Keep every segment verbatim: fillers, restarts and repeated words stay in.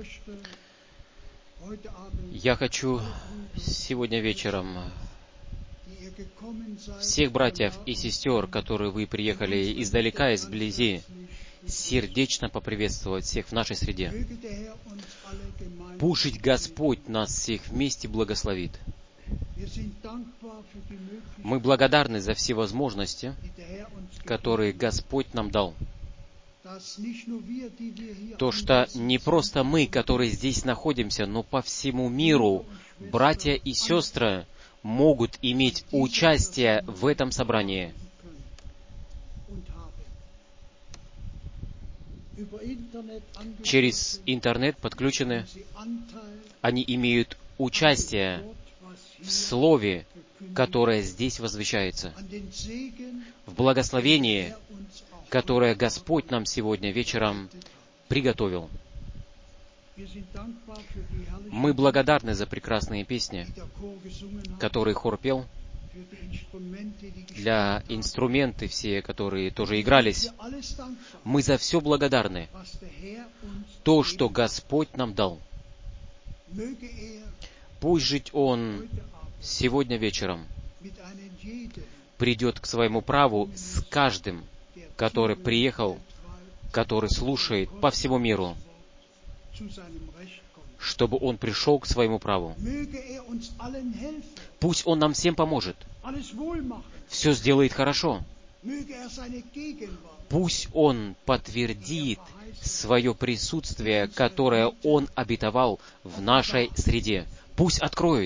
Я хочу сегодня вечером всех братьев и сестер, которые вы приехали издалека, изблизи, сердечно поприветствовать всех в нашей среде. Пусть Господь нас всех вместе благословит. Мы благодарны за все возможности, которые Господь нам дал. То, что не просто мы, которые здесь находимся, но по всему миру братья и сестры могут иметь участие в этом собрании. Через интернет подключены, они имеют участие в слове, которое здесь возвещается, в благословении, которое Господь нам сегодня вечером приготовил. Мы благодарны за прекрасные песни, которые хор пел, для инструменты все, которые тоже игрались. Мы за все благодарны. То, что Господь нам дал. Пусть жить Он сегодня вечером придет к своему праву с каждым, который приехал, который слушает по всему миру, чтобы он пришел к своему праву. Пусть Он нам всем поможет. Все сделает хорошо. Пусть Он подтвердит свое присутствие, которое Он обетовал в нашей среде. Пусть откроет.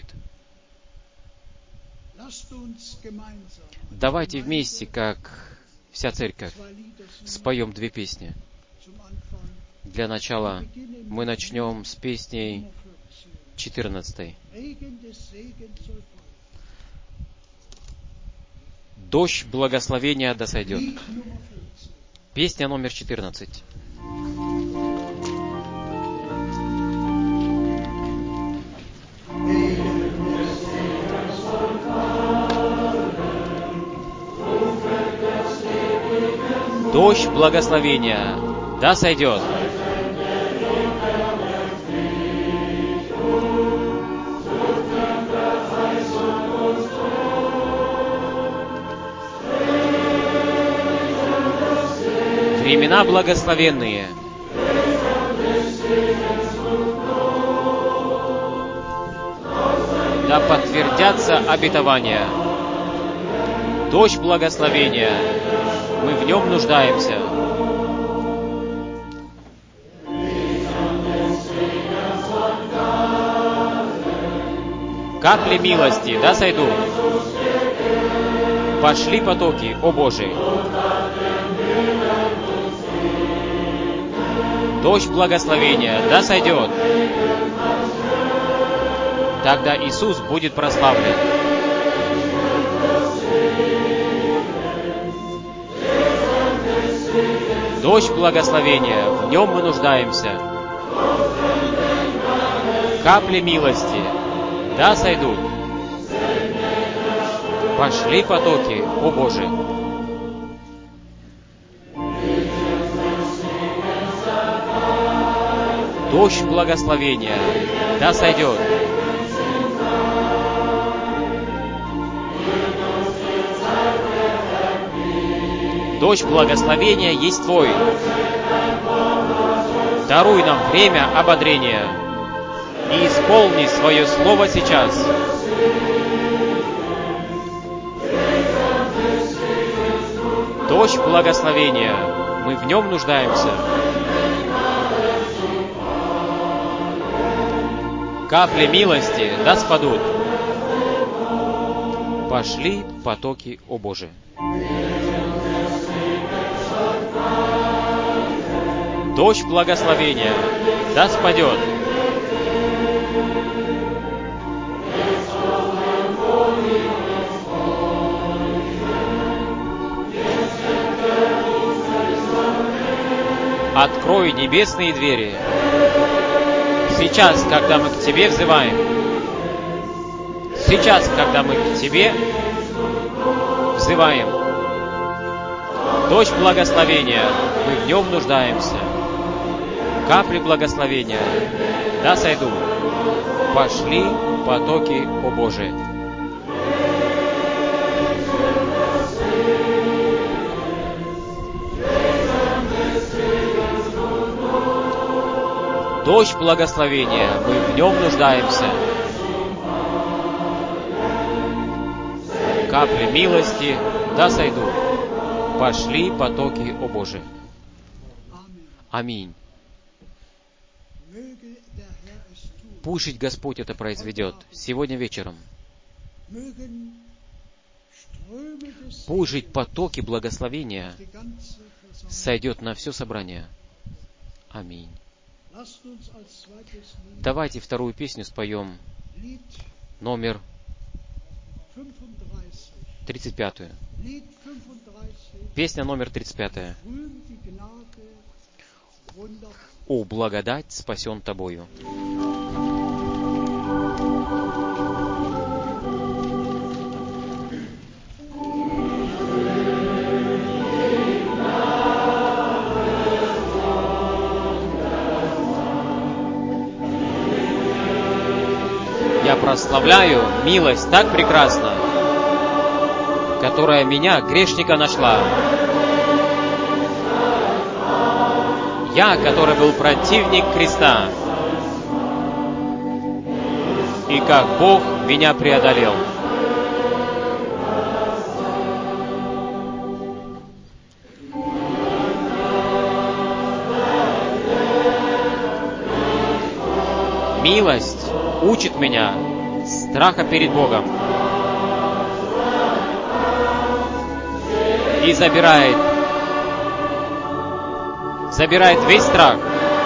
Давайте вместе, как вся церковь, споем две песни. Для начала мы начнем с песней четырнадцатой. «Дождь благословения да сойдет». Песня номер четырнадцать. Дождь благословения да сойдет. Времена благословенные. Да подтвердятся обетования. Дождь благословения. Мы в нем нуждаемся. Капли милости да сойдут. Пошли потоки, о Боже. Дождь благословения да сойдет. Тогда Иисус будет прославлен. Дождь благословения, в нем мы нуждаемся. Капли милости да сойдут. Пошли потоки, о Боже. Дождь благословения да сойдет. Дождь благословения есть Твой. Даруй нам время ободрения и исполни свое слово сейчас. Дождь благословения, мы в нем нуждаемся. Капли милости да спадут. Пошли потоки, о Боже. Дождь благословения да спадет. Открой небесные двери. Сейчас, когда мы к Тебе взываем. Сейчас, когда мы к Тебе взываем. Дождь благословения, мы в нем нуждаемся. Капли благословения, да сойдут. Пошли потоки, о Боже. Дождь благословения, мы в нем нуждаемся. Капли милости, да сойдут. Пошли потоки, о Боже. Аминь. Пусть жить Господь это произведет сегодня вечером. Пусть жить потоки благословения сойдет на все собрание. Аминь. Давайте вторую песню споем, номер тридцать пятую. Песня номер тридцать пятая. «О, благодать спасен тобою». Я прославляю милость так прекрасна, которая меня, грешника, нашла. Я, который был противник креста, и как Бог меня преодолел. Милость учит меня страха перед Богом и забирает, забирает весь страх.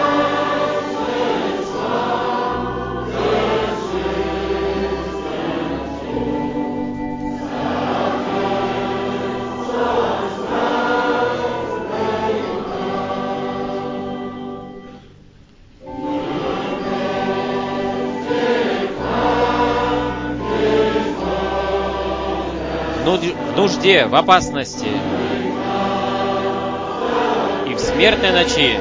В нужде, в опасности и в смертной ночи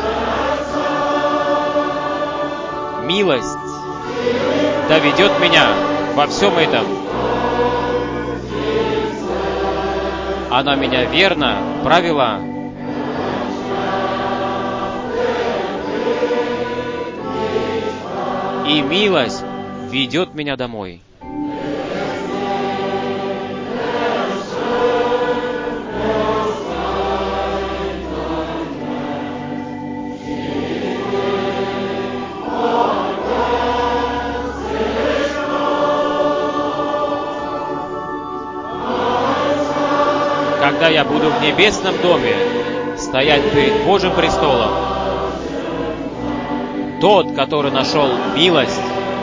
милость доведет меня во всем этом. Она меня верно провела. И милость ведет меня домой. Когда я буду в небесном доме стоять перед Божьим престолом, тот, который нашел милость,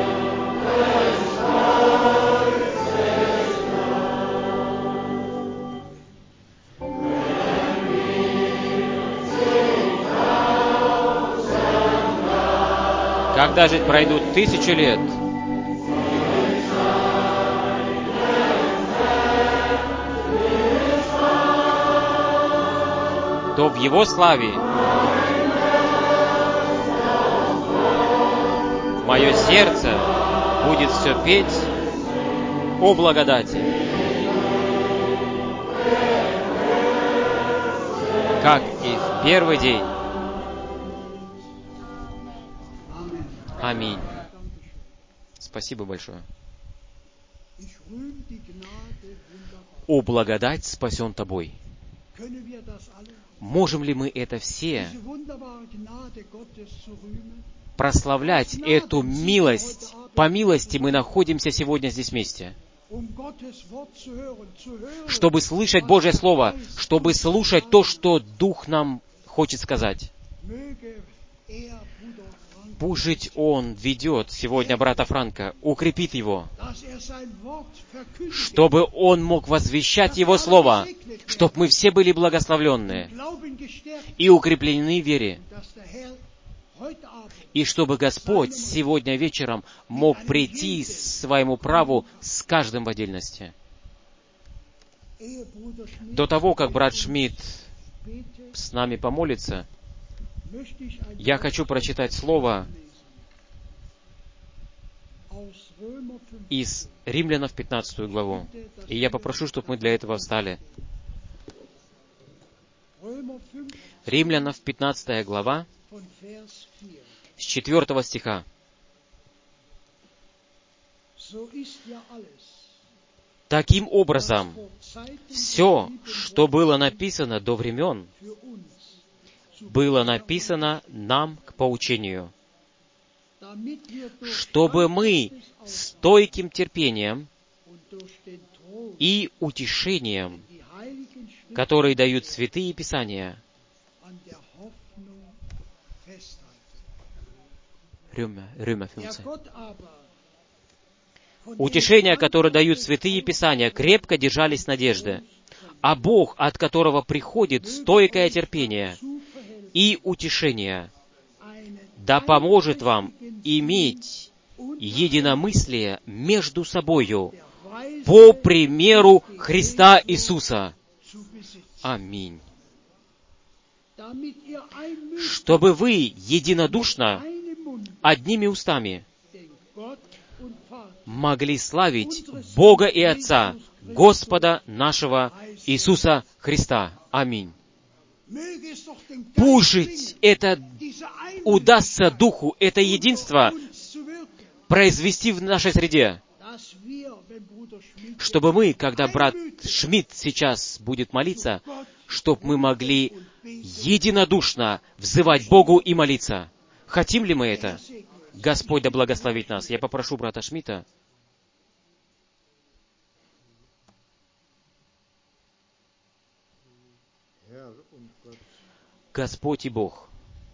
когда же пройдут тысячи лет, то в Его славе мое сердце будет все петь о благодати, как и в первый день. Аминь. Спасибо большое. О, благодать спасен тобой. Можем ли мы это все прославлять, эту милость? По милости мы находимся сегодня здесь вместе, чтобы слышать Божье Слово, чтобы слушать то, что Дух нам хочет сказать. Пусть Он ведет сегодня брата Франка, укрепит его, чтобы он мог возвещать Его Слово, чтобы мы все были благословленные и укреплены в вере, и чтобы Господь сегодня вечером мог прийти к своему праву с каждым в отдельности. До того, как брат Шмидт с нами помолится, Я хочу прочитать слово из Римлянов пятнадцатую главу. И я попрошу, чтобы мы для этого встали. Римлянов пятнадцатая глава, с четвертого стиха. Таким образом, все, что было написано до времен, было написано нам к поучению, чтобы мы стойким терпением и утешением, которые дают святые Писания, Рюмя, Рюмя, утешения, которые дают святые Писания, крепко держались надежды. А Бог, от которого приходит стойкое терпение и утешение, да поможет вам иметь единомыслие между собою по примеру Христа Иисуса. Аминь. Чтобы вы единодушно, одними устами, могли славить Бога и Отца, Господа нашего Иисуса Христа. Аминь. Пусть это удастся Духу, это единство произвести в нашей среде, чтобы мы, когда брат Шмидт сейчас будет молиться, чтобы мы могли единодушно взывать Богу и молиться. Хотим ли мы это? Господь да благословит нас. Я попрошу брата Шмидта. Господь и Бог,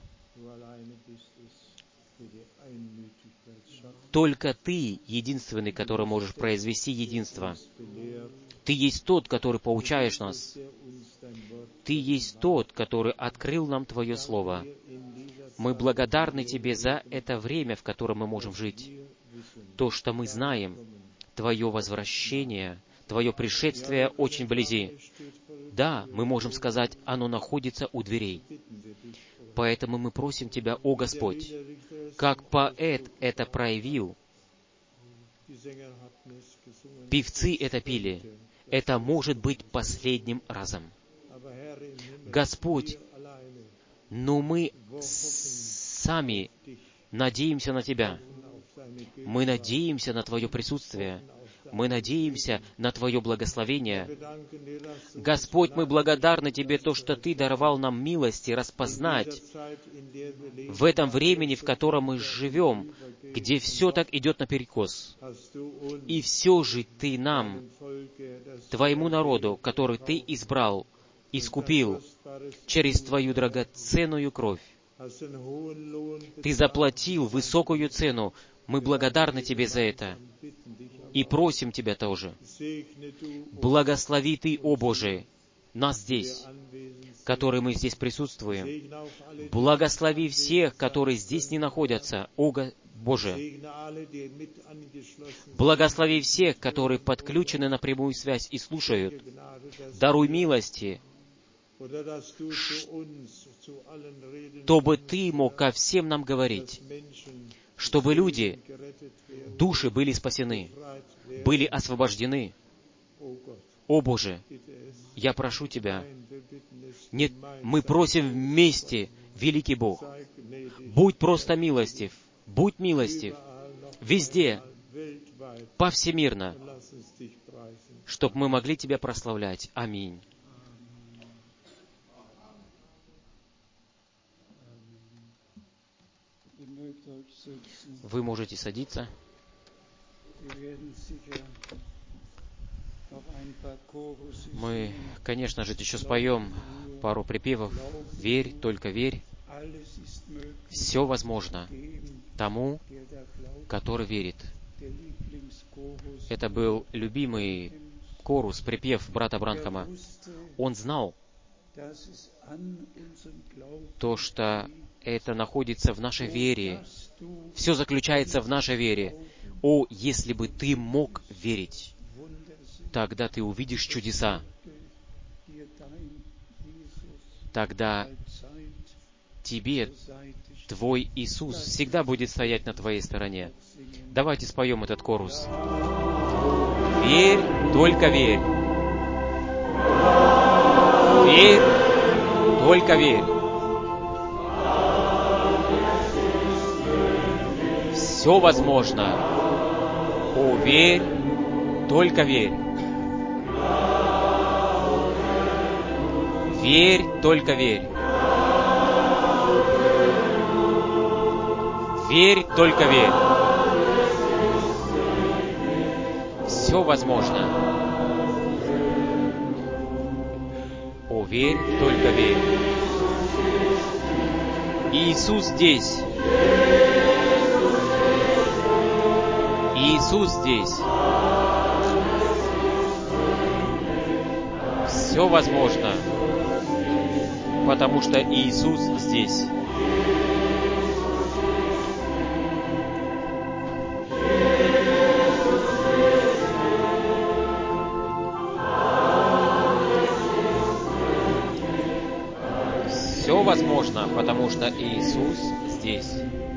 только Ты единственный, который можешь произвести единство. Ты есть тот, который поучаешь нас. Ты есть тот, который открыл нам Твое Слово. Мы благодарны Тебе за это время, в котором мы можем жить. То, что мы знаем, Твое возвращение, Твое пришествие очень вблизи. Да, мы можем сказать, оно находится у дверей. Поэтому мы просим Тебя, о Господь, как поэт это проявил, певцы это пели, это может быть последним разом. Господь, но мы сами надеемся на Тебя. Мы надеемся на Твое присутствие. Мы надеемся на Твое благословение. Господь, мы благодарны Тебе, то, что Ты даровал нам милости распознать в этом времени, в котором мы живем, где все так идет наперекос. И все же Ты нам, Твоему народу, который Ты избрал, искупил через Твою драгоценную кровь. Ты заплатил высокую цену. Мы благодарны Тебе за это. И просим Тебя тоже. Благослови Ты, о Боже, нас здесь, которые мы здесь присутствуем. Благослови всех, которые здесь не находятся, о Боже. Благослови всех, которые подключены на прямую связь и слушают. Даруй милости, чтобы Ты мог ко всем нам говорить, чтобы люди, души были спасены, были освобождены. О Боже, я прошу Тебя, нет, мы просим вместе, великий Бог, будь просто милостив, будь милостив, везде, повсемирно, чтобы мы могли Тебя прославлять. Аминь. Вы можете садиться. Мы, конечно же, еще споем пару припевов. «Верь, только верь». Все возможно тому, который верит. Это был любимый корус, припев брата Бранхама. Он знал то, что это находится в нашей вере. Все заключается в нашей вере. О, если бы ты мог верить, тогда ты увидишь чудеса. Тогда тебе Твой Иисус всегда будет стоять на Твоей стороне. Давайте споем этот корус. Верь, только верь. Верь, только верь. Все возможно. О, верь, только верь. Верь, только верь. Верь, только верь. Все возможно. О, верь, только верь. Иисус здесь. Иисус здесь. Все возможно, потому что Иисус здесь. Все возможно, потому что Иисус здесь.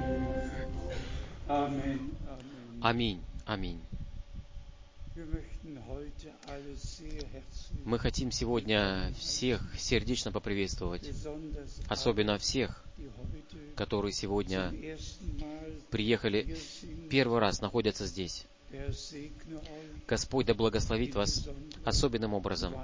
Аминь. Аминь. Мы хотим сегодня всех сердечно поприветствовать, особенно всех, которые сегодня приехали первый раз, находятся здесь. Господь да благословит вас особенным образом.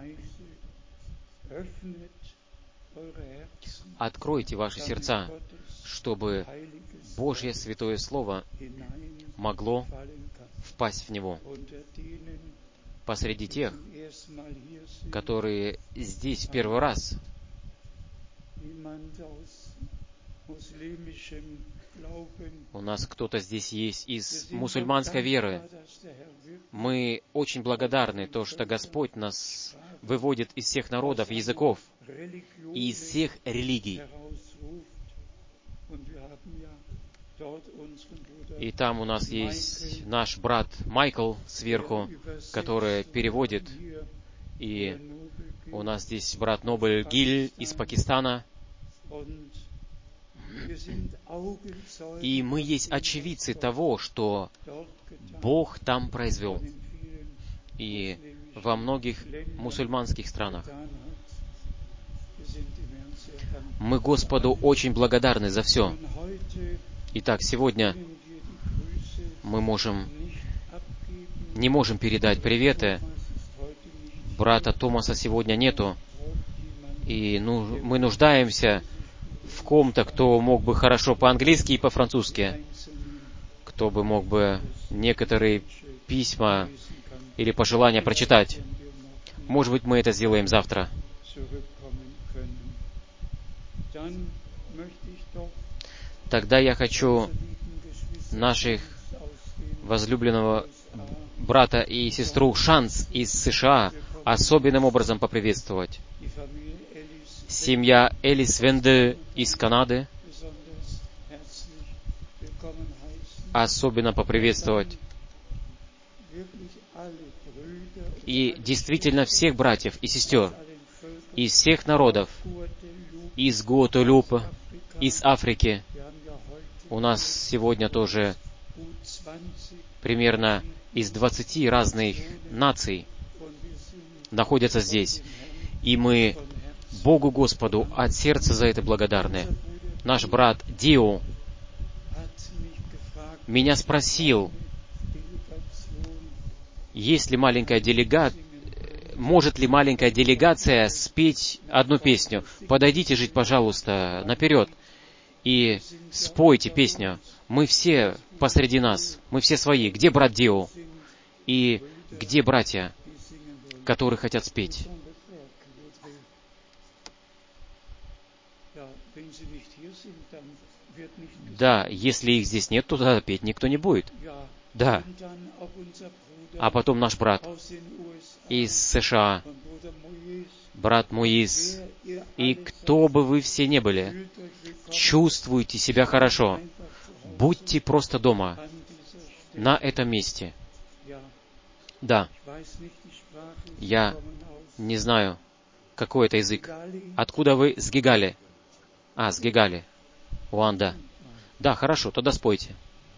Откройте ваши сердца, чтобы Божье Святое Слово могло впасть в него. Посреди тех, которые здесь в первый раз, у нас кто-то здесь есть из мусульманской веры. Мы очень благодарны, то, что Господь нас выводит из всех народов, языков и из всех религий. И там у нас есть наш брат Майкл сверху, который переводит. И у нас здесь брат Нобель Гиль из Пакистана. И мы есть очевидцы того, что Бог там произвел. И во многих мусульманских странах. Мы Господу очень благодарны за все. Итак, сегодня мы можем, не можем передать приветы. Брата Томаса сегодня нету. И ну, мы нуждаемся в ком-то, кто мог бы хорошо по-английски и по-французски. Кто бы мог бы некоторые письма или пожелания прочитать. Может быть, мы это сделаем завтра. Тогда я хочу наших возлюбленного брата и сестру Шанс из США особенным образом поприветствовать. Семья Элис Венде из Канады особенно поприветствовать. И действительно всех братьев и сестер из всех народов, из Гуателупа, из Африки. У нас сегодня тоже примерно из двадцати разных наций находятся здесь. И мы Богу Господу от сердца за это благодарны. Наш брат Дио меня спросил, есть ли маленькая делегация, может ли маленькая делегация спеть одну песню. Подойдите же, пожалуйста, наперед и спойте песню. Мы все посреди нас, мы все свои. Где брат Дио? И где братья, которые хотят спеть? Да, если их здесь нет, то тогда петь никто не будет. Да. А потом наш брат из США, брат Моис, и кто бы вы все не были, чувствуйте себя хорошо. Будьте просто дома, на этом месте. Да. Я не знаю, какой это язык. Откуда вы? С Гигали. А, с Гигали. Уанда. Да, хорошо, тогда спойте.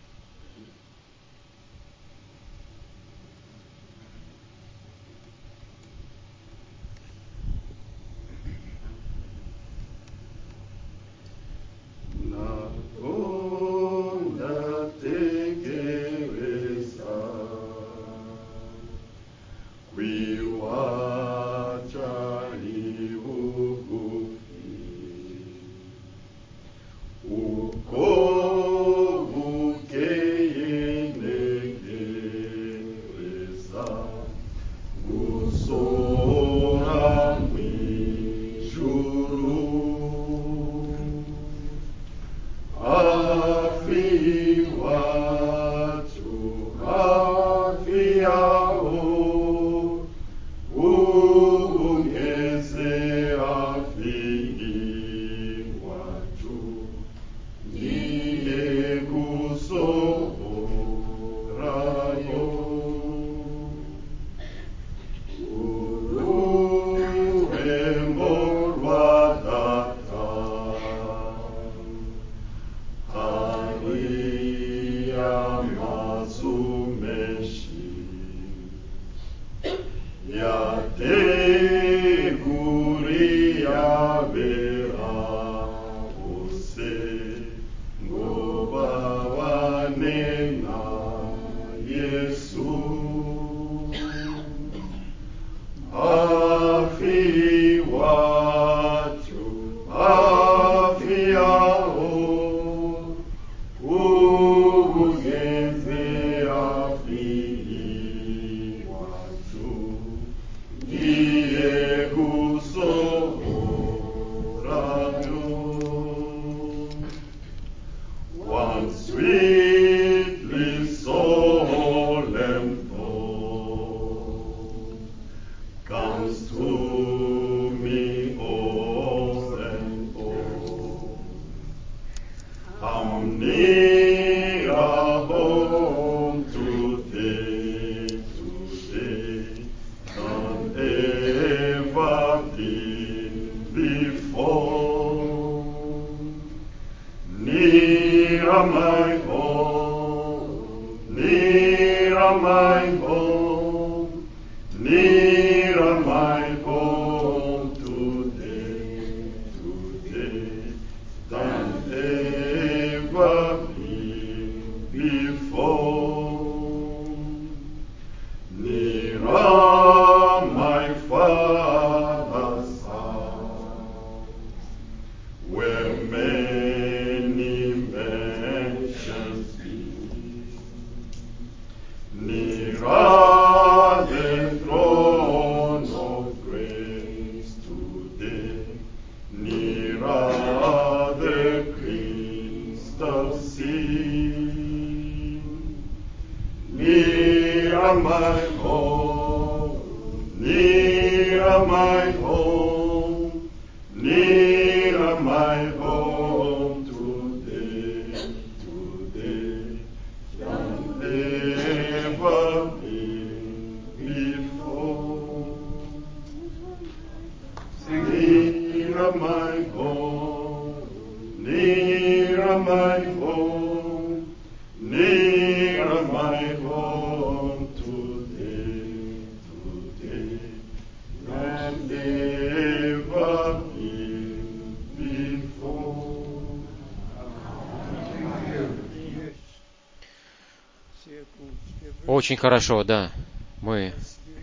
Очень хорошо, да. Мы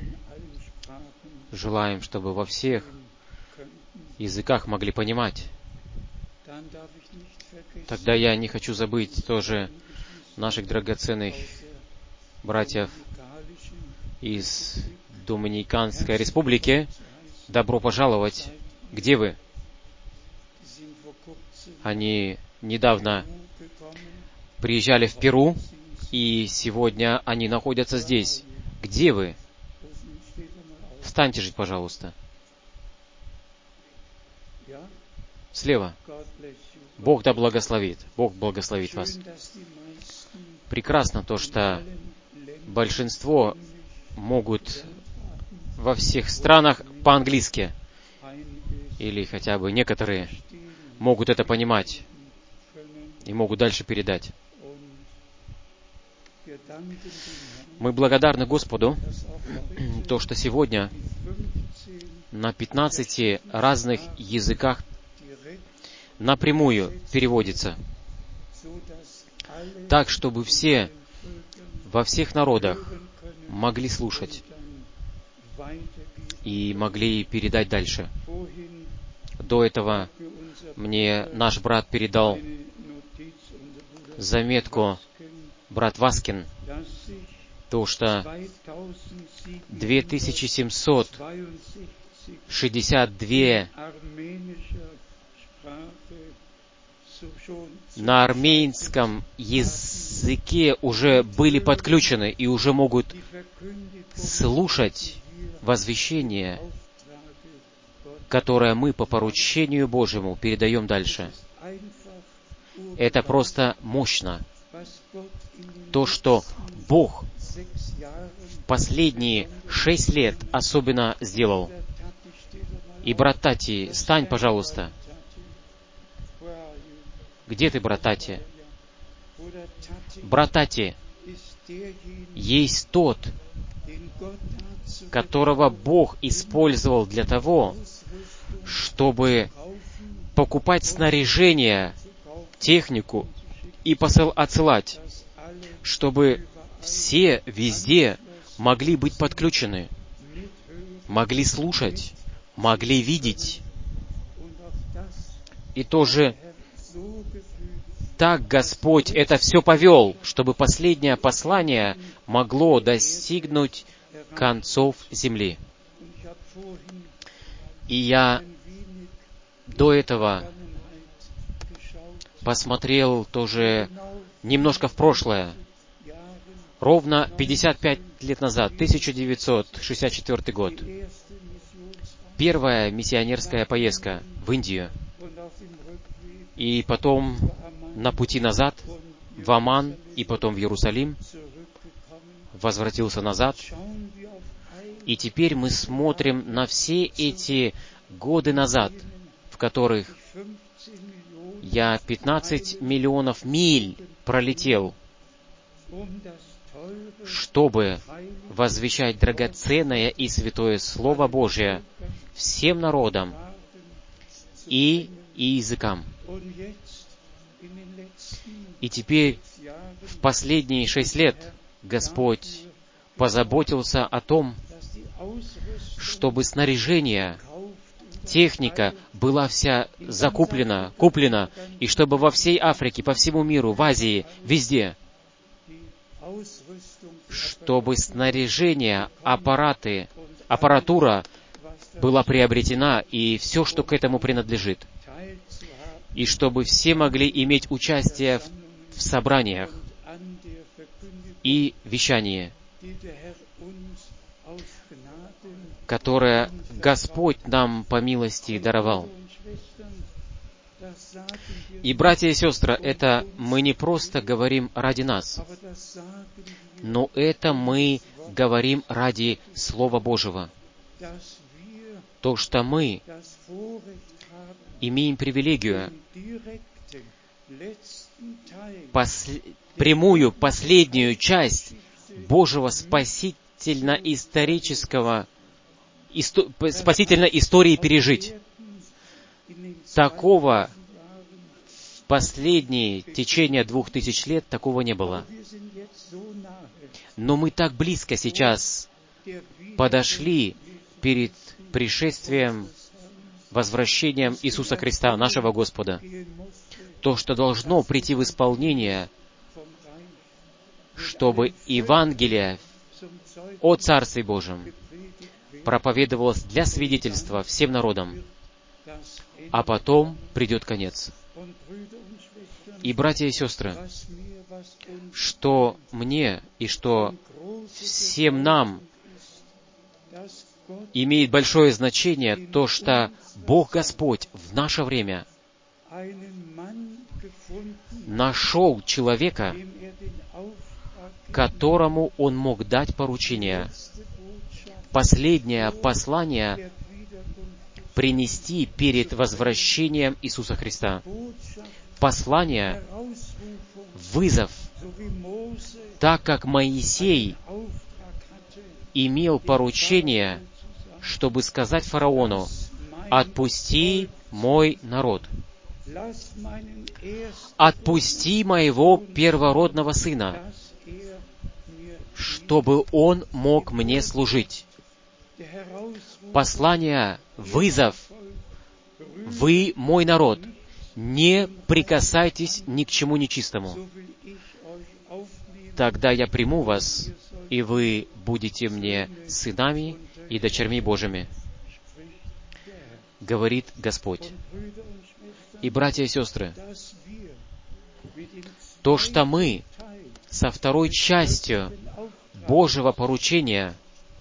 желаем, чтобы во всех языках могли понимать. Тогда я не хочу забыть тоже наших драгоценных братьев из Доминиканской Республики. Добро пожаловать. Где вы? Они недавно приезжали в Перу, и сегодня они находятся здесь. Где вы? Встаньте же, пожалуйста. Слева. Бог да благословит. Бог благословит вас. Прекрасно то, что большинство могут во всех странах по-английски. Или хотя бы некоторые могут это понимать. и могут дальше передать. Мы благодарны Господу, то, что сегодня на пятнадцати разных языках напрямую переводится, так, чтобы все во всех народах могли слушать и могли передать дальше. До этого мне наш брат передал заметку, брат Васкин, то, что две тысячи семьсот шестьдесят два на армейском языке уже были подключены и уже могут слушать возвещение, которое мы по поручению Божьему передаем дальше. Это просто мощно. То, что Бог в последние шесть лет особенно сделал. И, брат Тати, стань, пожалуйста. Где ты, брат Тати? Брат Тати есть тот, которого Бог использовал для того, чтобы покупать снаряжение, технику и посыл отсылать, чтобы все везде могли быть подключены, могли слушать, могли видеть. И тоже так Господь это все повел, чтобы последнее послание могло достигнуть концов земли. И я до этого посмотрел тоже немножко в прошлое. Ровно пятьдесят пять лет назад, тысяча девятьсот шестьдесят четвёртый год, первая миссионерская поездка в Индию. И потом на пути назад в Оман, и потом в Иерусалим, возвратился назад. И теперь мы смотрим на все эти годы назад, в которых я пятнадцать миллионов миль пролетел, чтобы возвещать драгоценное и святое Слово Божие всем народам и, и языкам. И теперь, в последние шесть лет, Господь позаботился о том, чтобы снаряжение, техника была вся закуплена, куплена, и чтобы во всей Африке, по всему миру, в Азии, везде, чтобы снаряжение, аппараты, аппаратура была приобретена, и все, что к этому принадлежит, и чтобы все могли иметь участие в, в собраниях и вещании, которое Господь нам по милости даровал. И, братья и сестры, это мы не просто говорим ради нас, но это мы говорим ради Слова Божьего. То, что мы имеем привилегию посл... прямую, последнюю часть Божьего спасительно-исторического, исто... спасительной истории пережить. Такого в последние течение двух тысяч лет такого не было. Но мы так близко сейчас подошли перед пришествием, возвращением Иисуса Христа, нашего Господа. То, что должно прийти в исполнение, чтобы Евангелие о Царстве Божьем проповедовалось для свидетельства всем народам, а потом придет конец. И, братья и сестры, что мне и что всем нам имеет большое значение, то, что Бог Господь в наше время нашел человека, которому Он мог дать поручение, последнее послание принести перед возвращением Иисуса Христа. послание, вызов, так как Моисей имел поручение, чтобы сказать фараону: «Отпусти мой народ, отпусти моего первородного сына, чтобы он мог мне служить». Послание, вызов: «Вы мой народ, не прикасайтесь ни к чему нечистому. Тогда я приму вас, и вы будете мне сынами и дочерьми Божьими», говорит Господь. И, братья и сестры, то, что мы со второй частью Божьего поручения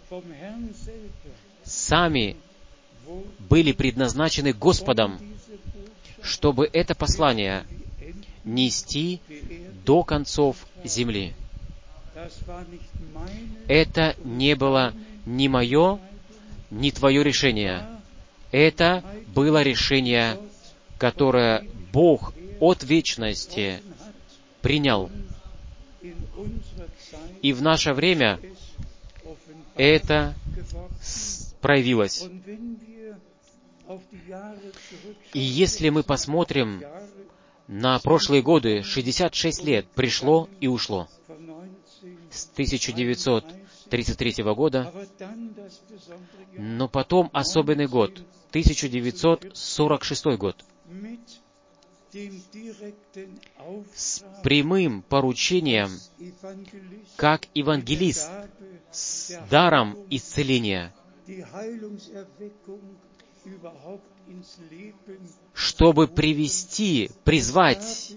сами были предназначены Господом, чтобы это послание нести до концов земли. Это не было ни мое, ни твое решение. Это было решение, которое Бог от вечности принял. И в наше время это проявилось. И если мы посмотрим на прошлые годы, шестьдесят шесть лет пришло и ушло. С тысяча девятьсот тридцать третьего года, но потом особенный год, тысяча девятьсот сорок шестой год, с прямым поручением, как евангелист, с даром исцеления, чтобы привести, призвать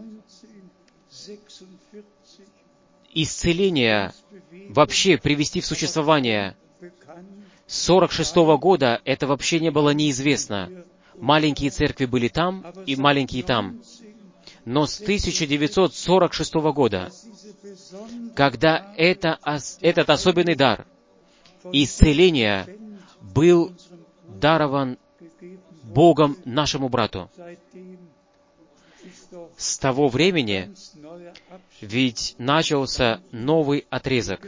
исцеление, вообще привести в существование. С сорок шестого года это вообще не было неизвестно. Маленькие церкви были там и маленькие там. Но с тысяча девятьсот сорок шестого года, когда это, этот особенный дар исцеления был дарован Богом нашему брату, с того времени ведь начался новый отрезок.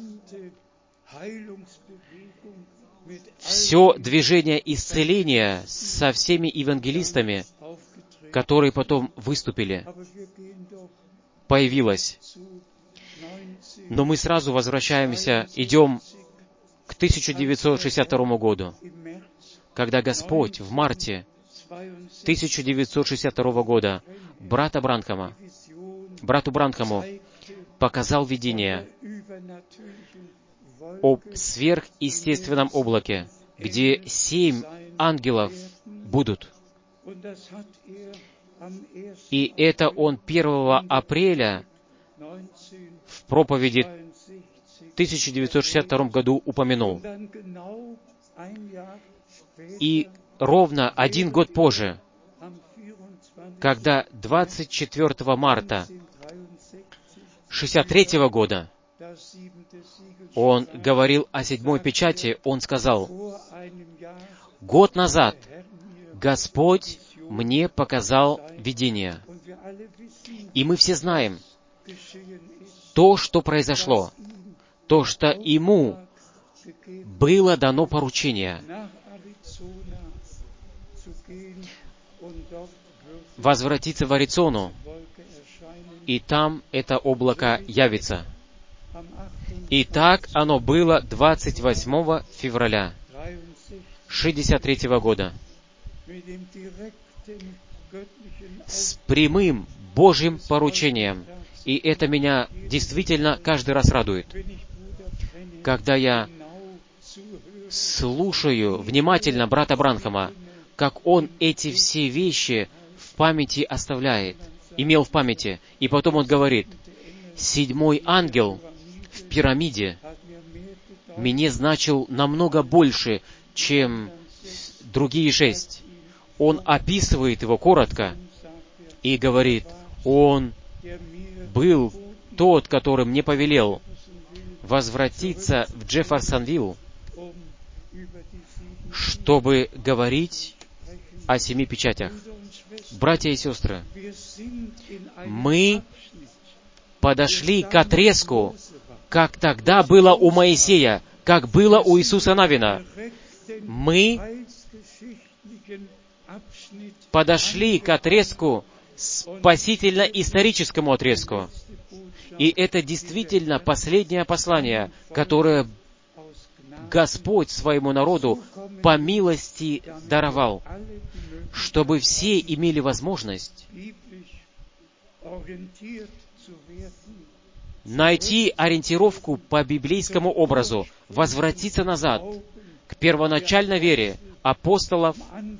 Все движение исцеления со всеми евангелистами, которые потом выступили, появилось. Но мы сразу возвращаемся, идем к тысяча девятьсот шестьдесят второму году, когда Господь в марте тысяча девятьсот шестьдесят второго года брата Бранхама, брату Бранхаму показал видение об сверхъестественном облаке, где семь ангелов будут. И это он первого апреля в проповеди в тысяча девятьсот шестьдесят втором году упомянул. И ровно один год позже, когда двадцать четвёртого марта шестьдесят третьего года он говорил о седьмой печати, он сказал: «Год назад Господь мне показал видение». И мы все знаем то, что произошло, то, что ему было дано поручение возвратиться в Аризону, и там это облако явится. И так оно было двадцать восьмого февраля шестьдесят третьего года. С прямым Божьим поручением. И это меня действительно каждый раз радует. Когда я слушаю внимательно брата Бранхама, как он эти все вещи в памяти оставляет, имел в памяти, и потом он говорит: «Седьмой ангел в пирамиде мне значил намного больше, чем другие шесть». Он описывает его коротко и говорит: «Он был тот, который мне повелел возвратиться в Джефферсонвилл, чтобы говорить о семи печатях. Братья и сестры, мы подошли к отрезку, как тогда было у Моисея, как было у Иисуса Навина. Мы подошли к отрезку, спасительно-историческому отрезку. И это действительно последнее послание, которое Господь своему народу по милости даровал, чтобы все имели возможность найти ориентировку по библейскому образу, возвратиться назад к первоначальной вере апостолов,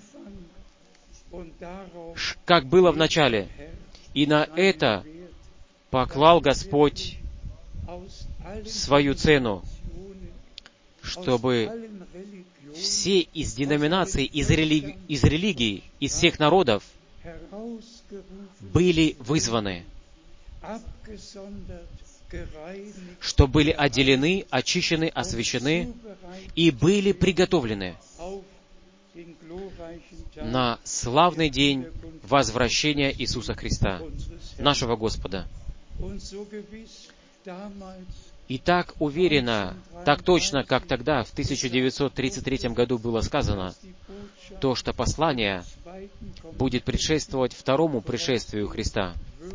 как было в начале. И на это поклал Господь свою цену, чтобы все из деноминаций, из, религи... из религий, из всех народов были вызваны, что были отделены, очищены, освящены и были приготовлены на славный день возвращения Иисуса Христа, нашего Господа. И так уверенно, так точно, как тогда, в тысяча девятьсот тридцать третьем году было сказано, то, что послание будет предшествовать второму пришествию Христа.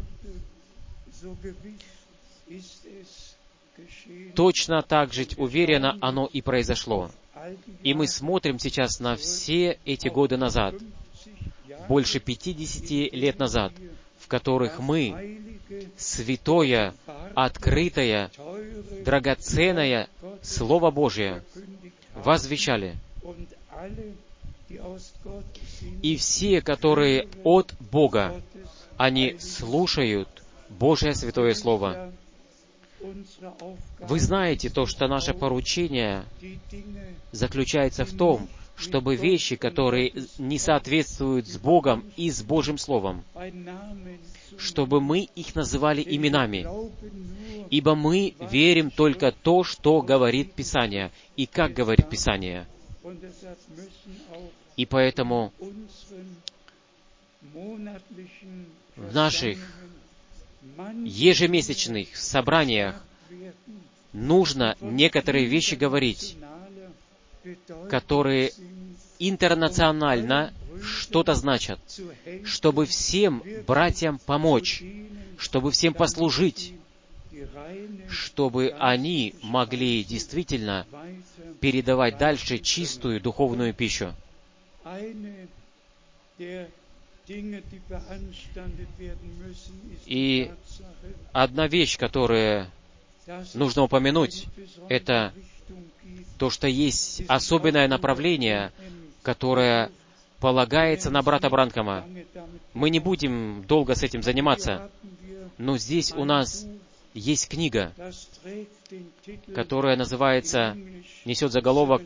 Точно так же уверенно оно и произошло. И мы смотрим сейчас на все эти годы назад, больше пятидесяти лет назад, в которых мы святое, открытое, драгоценное Слово Божие возвещали. И все, которые от Бога, они слушают Божие святое Слово. Вы знаете то, что наше поручение заключается в том, чтобы вещи, которые не соответствуют с Богом и с Божьим Словом, чтобы мы их называли именами. Ибо мы верим только то, что говорит Писание, и как говорит Писание. И поэтому в наших ежемесячных собраниях нужно некоторые вещи говорить, которые интернационально что-то значат, чтобы всем братьям помочь, чтобы всем послужить, чтобы они могли действительно передавать дальше чистую духовную пищу. И одна вещь, которую нужно упомянуть, это то, что есть особенное направление, которое полагается на брата Бранхама. Мы не будем долго с этим заниматься, но здесь у нас есть книга, которая называется, несет заголовок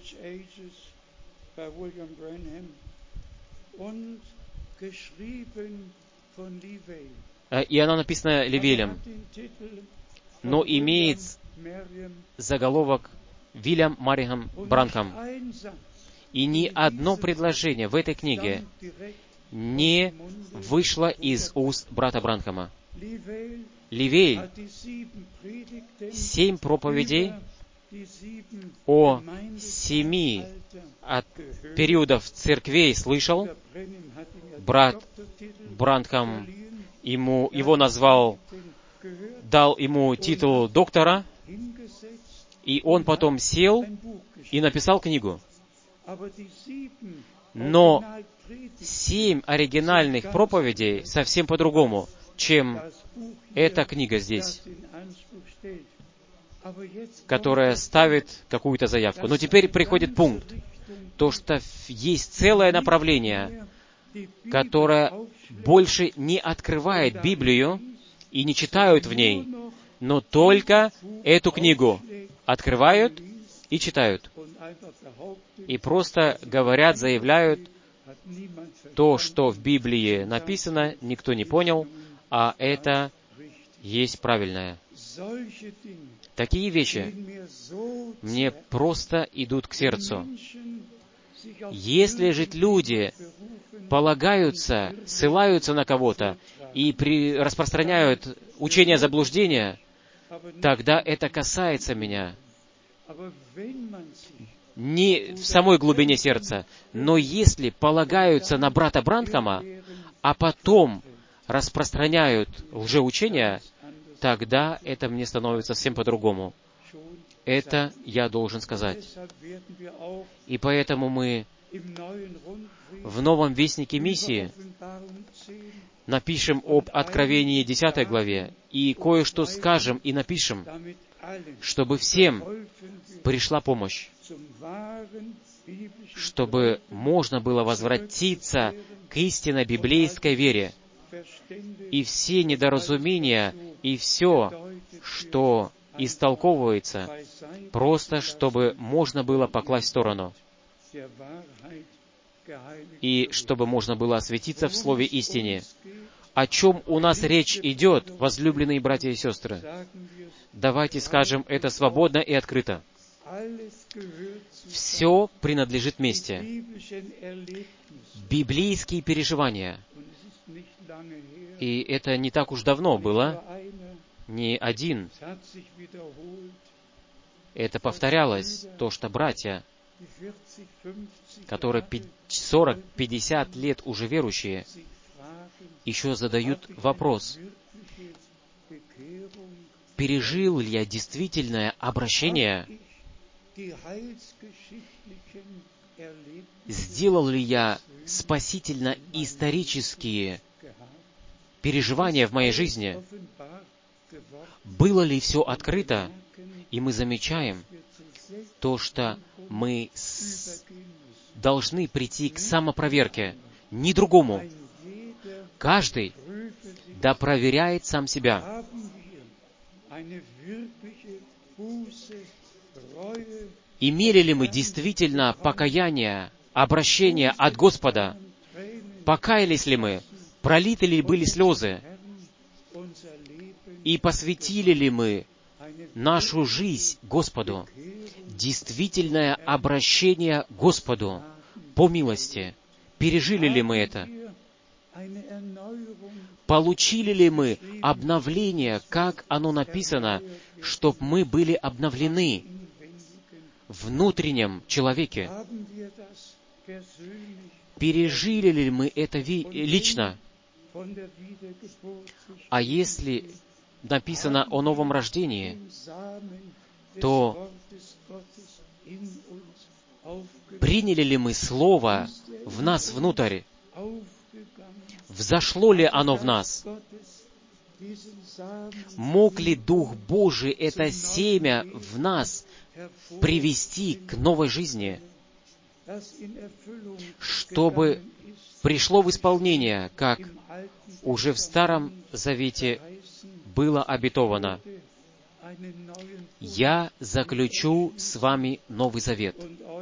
и она написана Ливелем, но имеет заголовок Вильям Мариам Бранхам. И ни одно предложение в этой книге не вышло из уст брата Бранхама. Ливель семь проповедей о семи от периодов церквей слышал. Брат Бранхам ему, его назвал, дал ему титул доктора, и он потом сел и написал книгу. Но семь оригинальных проповедей совсем по-другому, чем эта книга здесь, которая ставит какую-то заявку. Но теперь приходит пункт, то, что есть целое направление, которое больше не открывает Библию и не читают в ней, но только эту книгу открывают и читают. И просто говорят, заявляют то, что в Библии написано, никто не понял, а это есть правильное. Такие вещи мне просто идут к сердцу. Если же люди полагаются, ссылаются на кого-то и при, распространяют учение заблуждения, тогда это касается меня. Не в самой глубине сердца, но если полагаются на брата Бранхама, а потом распространяют лжеучения, тогда это мне становится совсем по-другому. Это я должен сказать. И поэтому мы в новом Вестнике Миссии напишем об Откровении десятой главе и кое-что скажем и напишем, чтобы всем пришла помощь, чтобы можно было возвратиться к истинной библейской вере, и все недоразумения, и все, что истолковывается, просто чтобы можно было покласть в сторону, и чтобы можно было осветиться в Слове истине. О чем у нас речь идет, возлюбленные братья и сестры? Давайте скажем это свободно и открыто. Все принадлежит вместе. Библейские переживания. И это не так уж давно было. Не один. Это повторялось, то, что братья, которые сорок-пятьдесят лет уже верующие, еще задают вопрос: пережил ли я действительное обращение? Сделал ли я спасительно-исторические переживания в моей жизни? Было ли все открыто? И мы замечаем то, что мы с... должны прийти к самопроверке, ни другому. Каждый да проверяет сам себя. Имели ли мы действительно покаяние, обращение от Господа? Покаялись ли мы? Пролиты ли были слезы? И посвятили ли мы нашу жизнь Господу? Действительное обращение Господу по милости. Пережили ли мы это? Получили ли мы обновление, как оно написано, чтобы мы были обновлены в внутреннем человеке? Пережили ли мы это ви- лично? А если написано о новом рождении, то приняли ли мы Слово в нас внутрь? Взошло ли оно в нас? Мог ли Дух Божий это семя в нас привести к новой жизни, чтобы пришло в исполнение, как уже в Старом Завете было обетовано: «Я заключу с вами Новый Завет,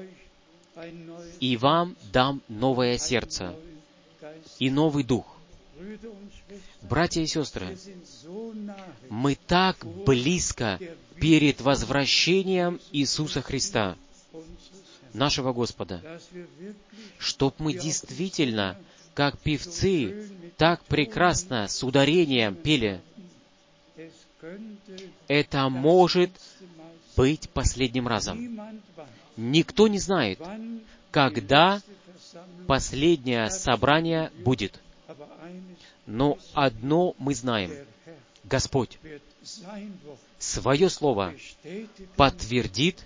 и вам дам новое сердце и новый дух». Братья и сестры, мы так близко перед возвращением Иисуса Христа, нашего Господа, чтоб мы действительно, как певцы, так прекрасно с ударением пели: это может быть последним разом. Никто не знает, когда последнее собрание будет. Но одно мы знаем: Господь свое Слово подтвердит,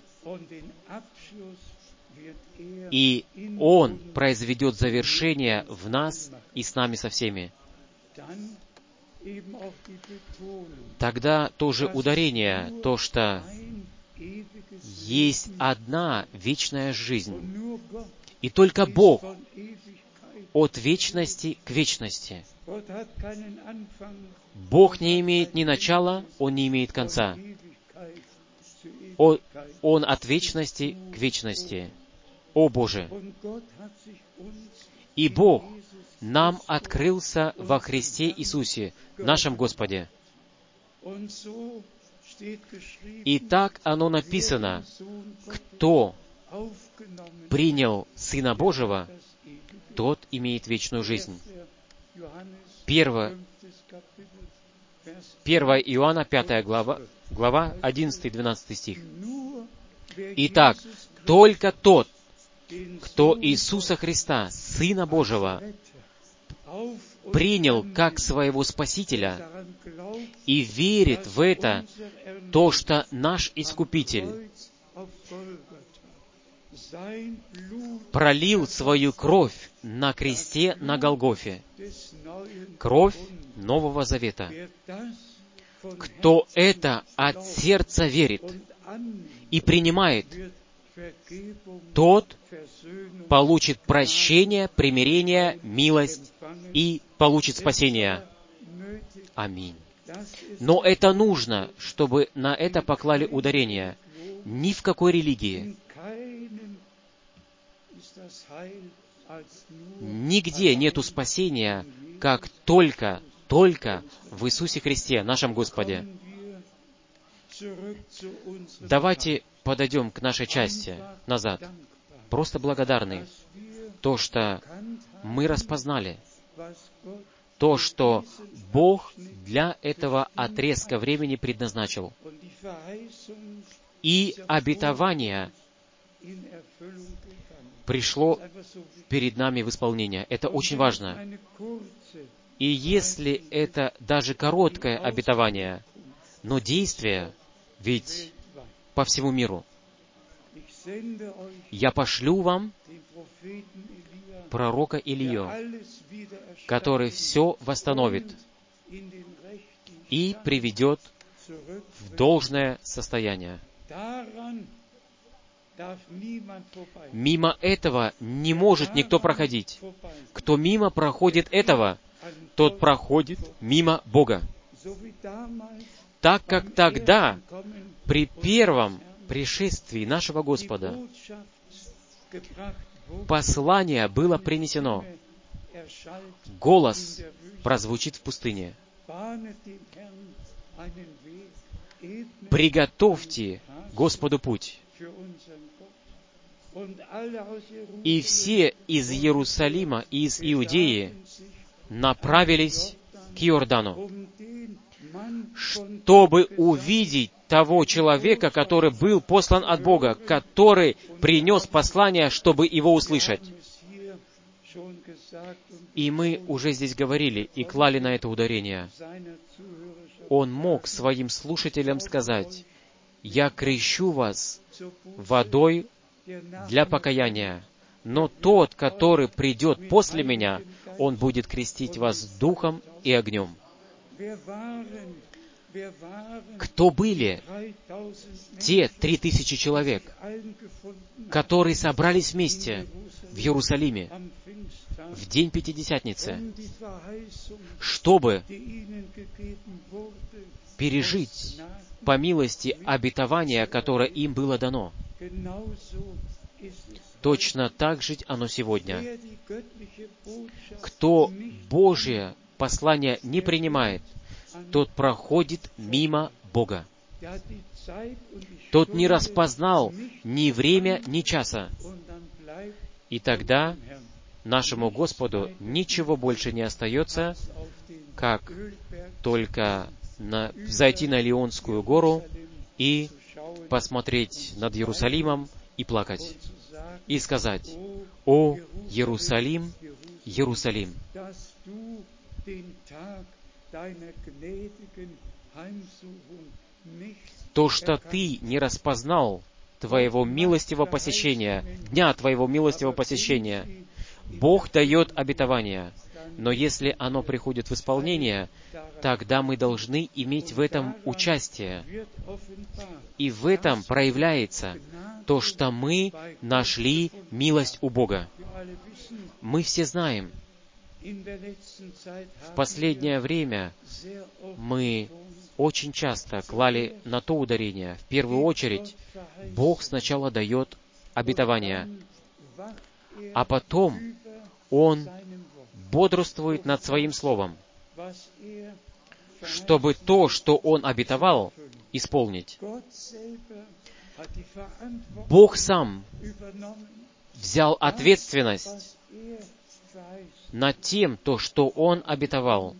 и Он произведет завершение в нас и с нами со всеми. Тогда тоже ударение, то, что есть одна вечная жизнь, и только Бог от вечности к вечности. Бог не имеет ни начала, Он не имеет конца. Он, Он от вечности к вечности. О Боже! И Бог нам открылся во Христе Иисусе, нашем Господе. И так оно написано: кто принял Сына Божьего, тот имеет вечную жизнь. Первое Иоанна, пятая глава, глава, одиннадцатый-двенадцатый стих. Итак, только тот, кто Иисуса Христа, Сына Божьего, принял как своего Спасителя и верит в это, то, что наш Искупитель пролил свою кровь на кресте на Голгофе, кровь Нового Завета. Кто это от сердца верит и принимает, тот получит прощение, примирение, милость и получит спасение. Аминь. Но это нужно, чтобы на это поклали ударение. Ни в какой религии, нигде нету спасения, как только, только в Иисусе Христе, нашем Господе. Давайте подойдем к нашей части назад. Просто благодарны. То, что мы распознали, то, что Бог для этого отрезка времени предназначил. И обетование пришло перед нами в исполнение. Это очень важно. И если это даже короткое обетование, но действие ведь по всему миру. Я пошлю вам пророка Илию, который все восстановит и приведет в должное состояние. Мимо этого не может никто проходить. Кто мимо проходит этого, тот проходит мимо Бога. Так как тогда, при первом пришествии нашего Господа, послание было принесено, голос прозвучит в пустыне. Приготовьте Господу путь. И все из Иерусалима и из Иудеи направились к Иордану, чтобы увидеть того человека, который был послан от Бога, который принес послание, чтобы его услышать. И мы уже здесь говорили и клали на это ударение. Он мог своим слушателям сказать: «Я крещу вас водой для покаяния, но тот, который придет после меня, он будет крестить вас духом и огнем». Кто были те три тысячи человек, которые собрались вместе в Иерусалиме в день Пятидесятницы, чтобы пережить по милости обетование, которое им было дано? Точно так же оно сегодня. Кто Божье послание не принимает, тот проходит мимо Бога. Тот не распознал ни время, ни часа. И тогда нашему Господу ничего больше не остается, как только на, зайти на Лионскую гору и посмотреть над Иерусалимом и плакать. И сказать: «О, Иерусалим, Иерусалим, то, что ты не распознал твоего милостивого посещения, дня твоего милостивого посещения, Бог дает обетование, но если оно приходит в исполнение, тогда мы должны иметь в этом участие. И в этом проявляется то, что мы нашли милость у Бога. Мы все знаем, в последнее время мы очень часто клали на то ударение. В первую очередь, Бог сначала дает обетование, а потом Он бодрствует над Своим Словом, чтобы то, что Он обетовал, исполнить. Бог сам взял ответственность над тем, то, что Он обетовал,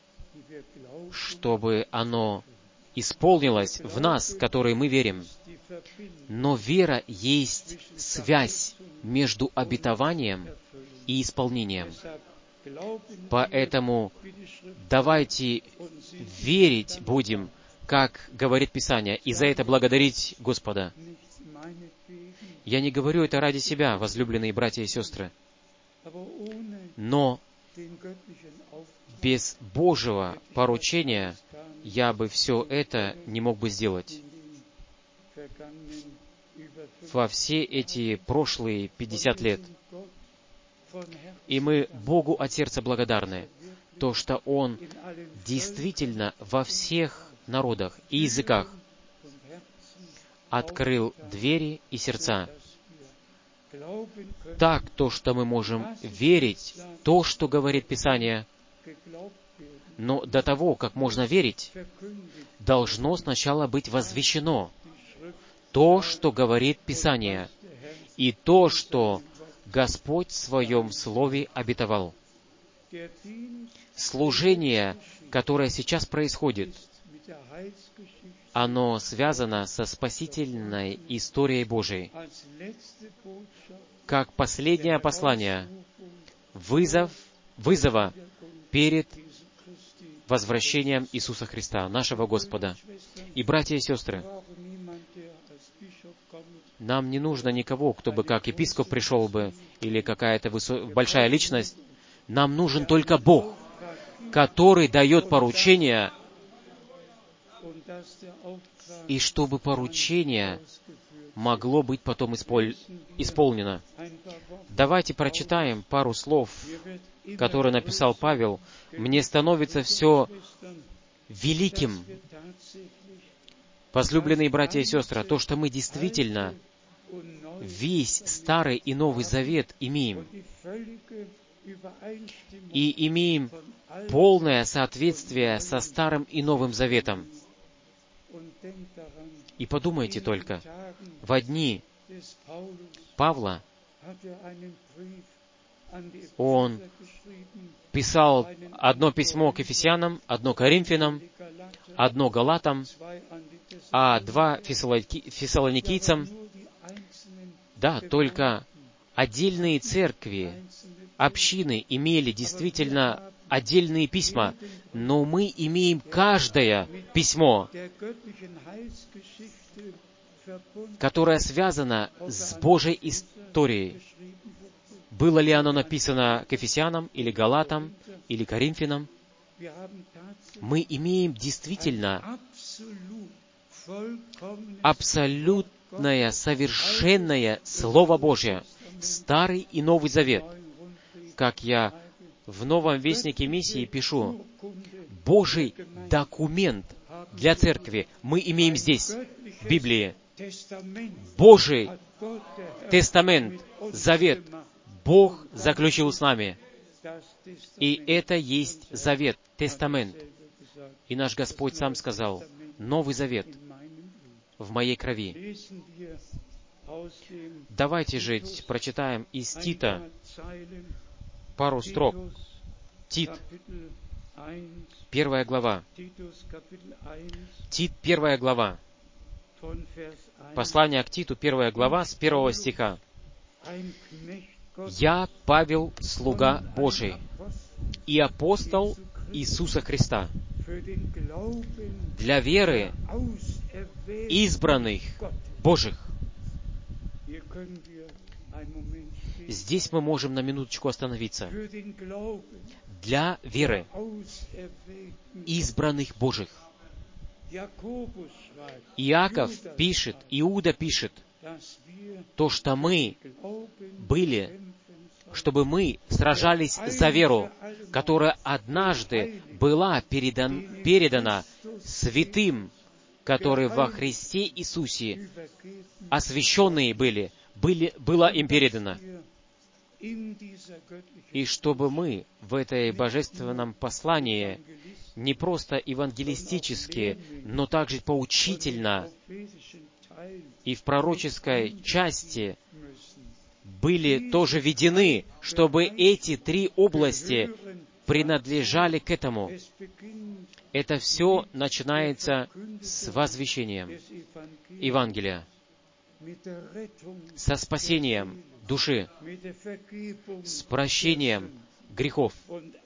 чтобы оно исполнилось в нас, которые мы верим. Но вера есть связь между обетованием и исполнением. Поэтому давайте верить будем, как говорит Писание, и за это благодарить Господа. Я не говорю это ради себя, возлюбленные братья и сестры, но без Божьего поручения я бы все это не мог бы сделать. Во все эти прошлые пятьдесят лет. И мы Богу от сердца благодарны, то, что Он действительно во всех народах и языках открыл двери и сердца. Так, то, что мы можем верить, то, что говорит Писание, но до того, как можно верить, должно сначала быть возвещено то, что говорит Писание, и то, что Господь в Своем Слове обетовал. Служение, которое сейчас происходит, оно связано со спасительной историей Божией. Как последнее послание, вызов, вызова перед возвращением Иисуса Христа, нашего Господа. И, братья и сестры, нам не нужно никого, кто бы как епископ пришел бы, или какая-то высо... большая личность. Нам нужен только Бог, который дает поручение, и чтобы поручение могло быть потом исполь... исполнено. Давайте прочитаем пару слов, которые написал Павел. «Мне становится все великим». Возлюбленные братья и сестры, то, что мы действительно весь Старый и Новый Завет имеем, и имеем полное соответствие со Старым и Новым Заветом. И подумайте только, в дни Павла он писал одно письмо к Ефесянам, одно Коринфянам, одно Галатам, а два Фессалоникийцам. Да, только отдельные церкви, общины имели действительно отдельные письма, но мы имеем каждое письмо, которое связано с Божьей историей. Было ли оно написано к Ефесянам, или Галатам, или Коринфянам? Мы имеем действительно абсолютное, совершенное Слово Божье, Старый и Новый Завет. Как я в Новом Вестнике Миссии пишу, Божий документ для церкви мы имеем здесь, в Библии. Божий тестамент, завет, Бог заключил с нами. И это есть завет, тестамент. И наш Господь сам сказал, Новый Завет в моей крови. Давайте же прочитаем из Тита пару строк. Тит, первая глава. Тит, первая глава. Послание к Титу, первая глава, с первого стиха. «Я, Павел, слуга Божий и апостол Иисуса Христа, для веры избранных Божьих». Здесь мы можем на минуточку остановиться. Для веры избранных Божьих. Иаков пишет, Иуда пишет, то, что мы были, чтобы мы сражались за веру, которая однажды была передан, передана святым, которые во Христе Иисусе освященные были, были, была им передана. И чтобы мы в этой божественном послании не просто евангелистически, но также поучительно и в пророческой части были тоже введены, чтобы эти три области принадлежали к этому. Это все начинается с возвещением Евангелия, со спасением души, с прощением грехов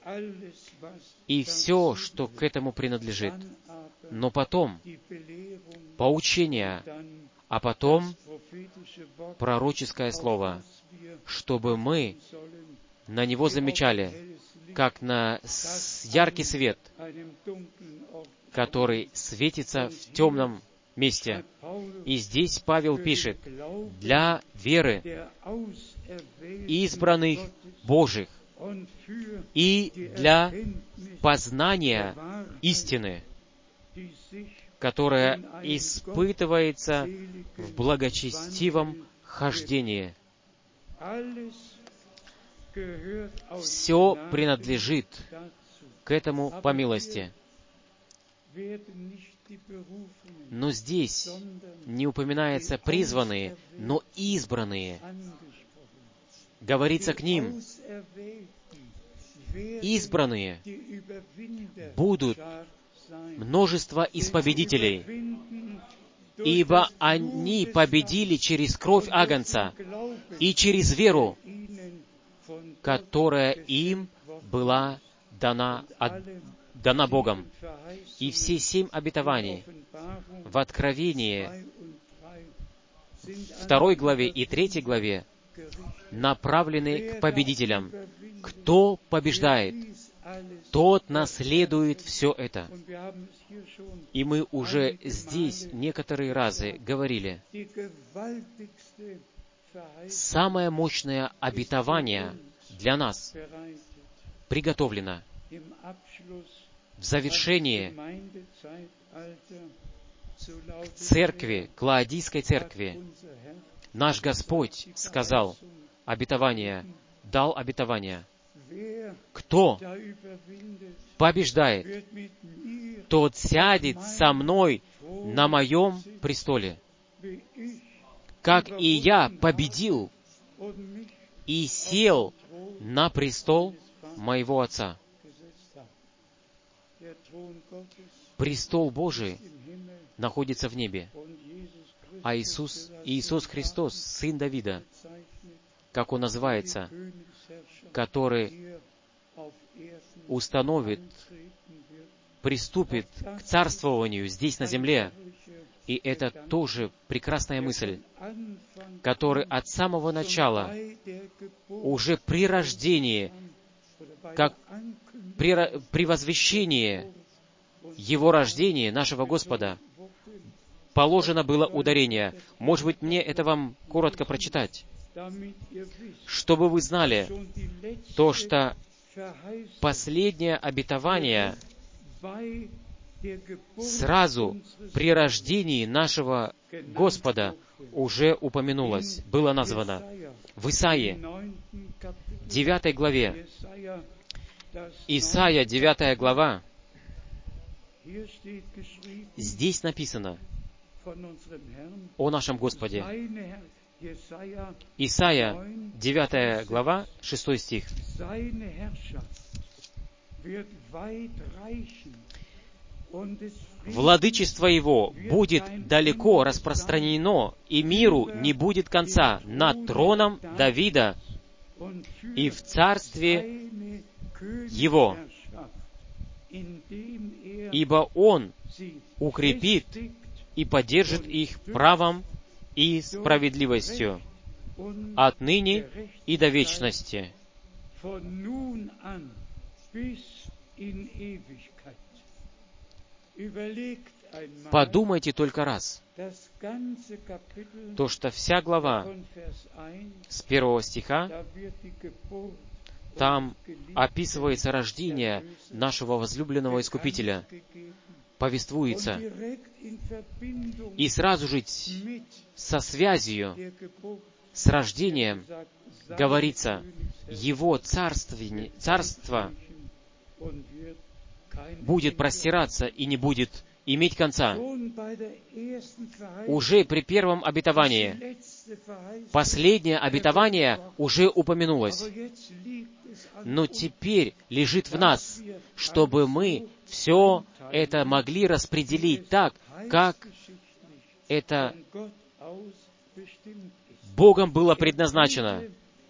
и все, что к этому принадлежит. Но потом поучение, а потом пророческое слово, чтобы мы на него замечали, как на яркий свет, который светится в темном месте. И здесь Павел пишет: для веры избранных Божьих и для познания истины, которая испытывается в благочестивом хождении. Все принадлежит к этому по милости. Но здесь не упоминаются призванные, но избранные. Говорится к ним: избранные будут множество исповедителей, ибо они победили через кровь Агнца и через веру, которая им была дана, от, дана Богом. И все семь обетований в Откровении второй главе и третьей главе направлены к победителям. Кто побеждает, тот наследует все это. И мы уже здесь некоторые разы говорили, самое мощное обетование для нас приготовлено в завершении церкви, к Лаодийской церкви. Наш Господь сказал обетование, дал обетование: кто побеждает, тот сядет со мной на моем престоле, как и я победил и сел на престол моего Отца. Престол Божий находится в небе, а Иисус, Иисус Христос, Сын Давида, как Он называется, который установит, приступит к царствованию здесь, на земле. И это тоже прекрасная мысль, который от самого начала, уже при рождении, как при, при возвещении Его рождения, нашего Господа, положено было ударение. Может быть, мне это вам коротко прочитать, чтобы вы знали то, что последнее обетование сразу при рождении нашего Господа уже упомянулось, было названо в Исаии, девятой главе. Исаия, девятая глава. Здесь написано о нашем Господе. Исаия, девятая глава, шестой стих. «Владычество Его будет далеко распространено, и миру не будет конца над троном Давида и в царстве Его, ибо Он укрепит и поддержит их правом и справедливостью отныне и до вечности». Подумайте только раз, то, что вся глава с первого стиха, там описывается рождение нашего возлюбленного Искупителя, повествуется. И сразу же со связью с рождением говорится, Его царство будет простираться и не будет иметь конца. Уже при первом обетовании, последнее обетование уже упомянулось. Но теперь лежит в нас, чтобы мы все это могли распределить так, как это Богом было предназначено.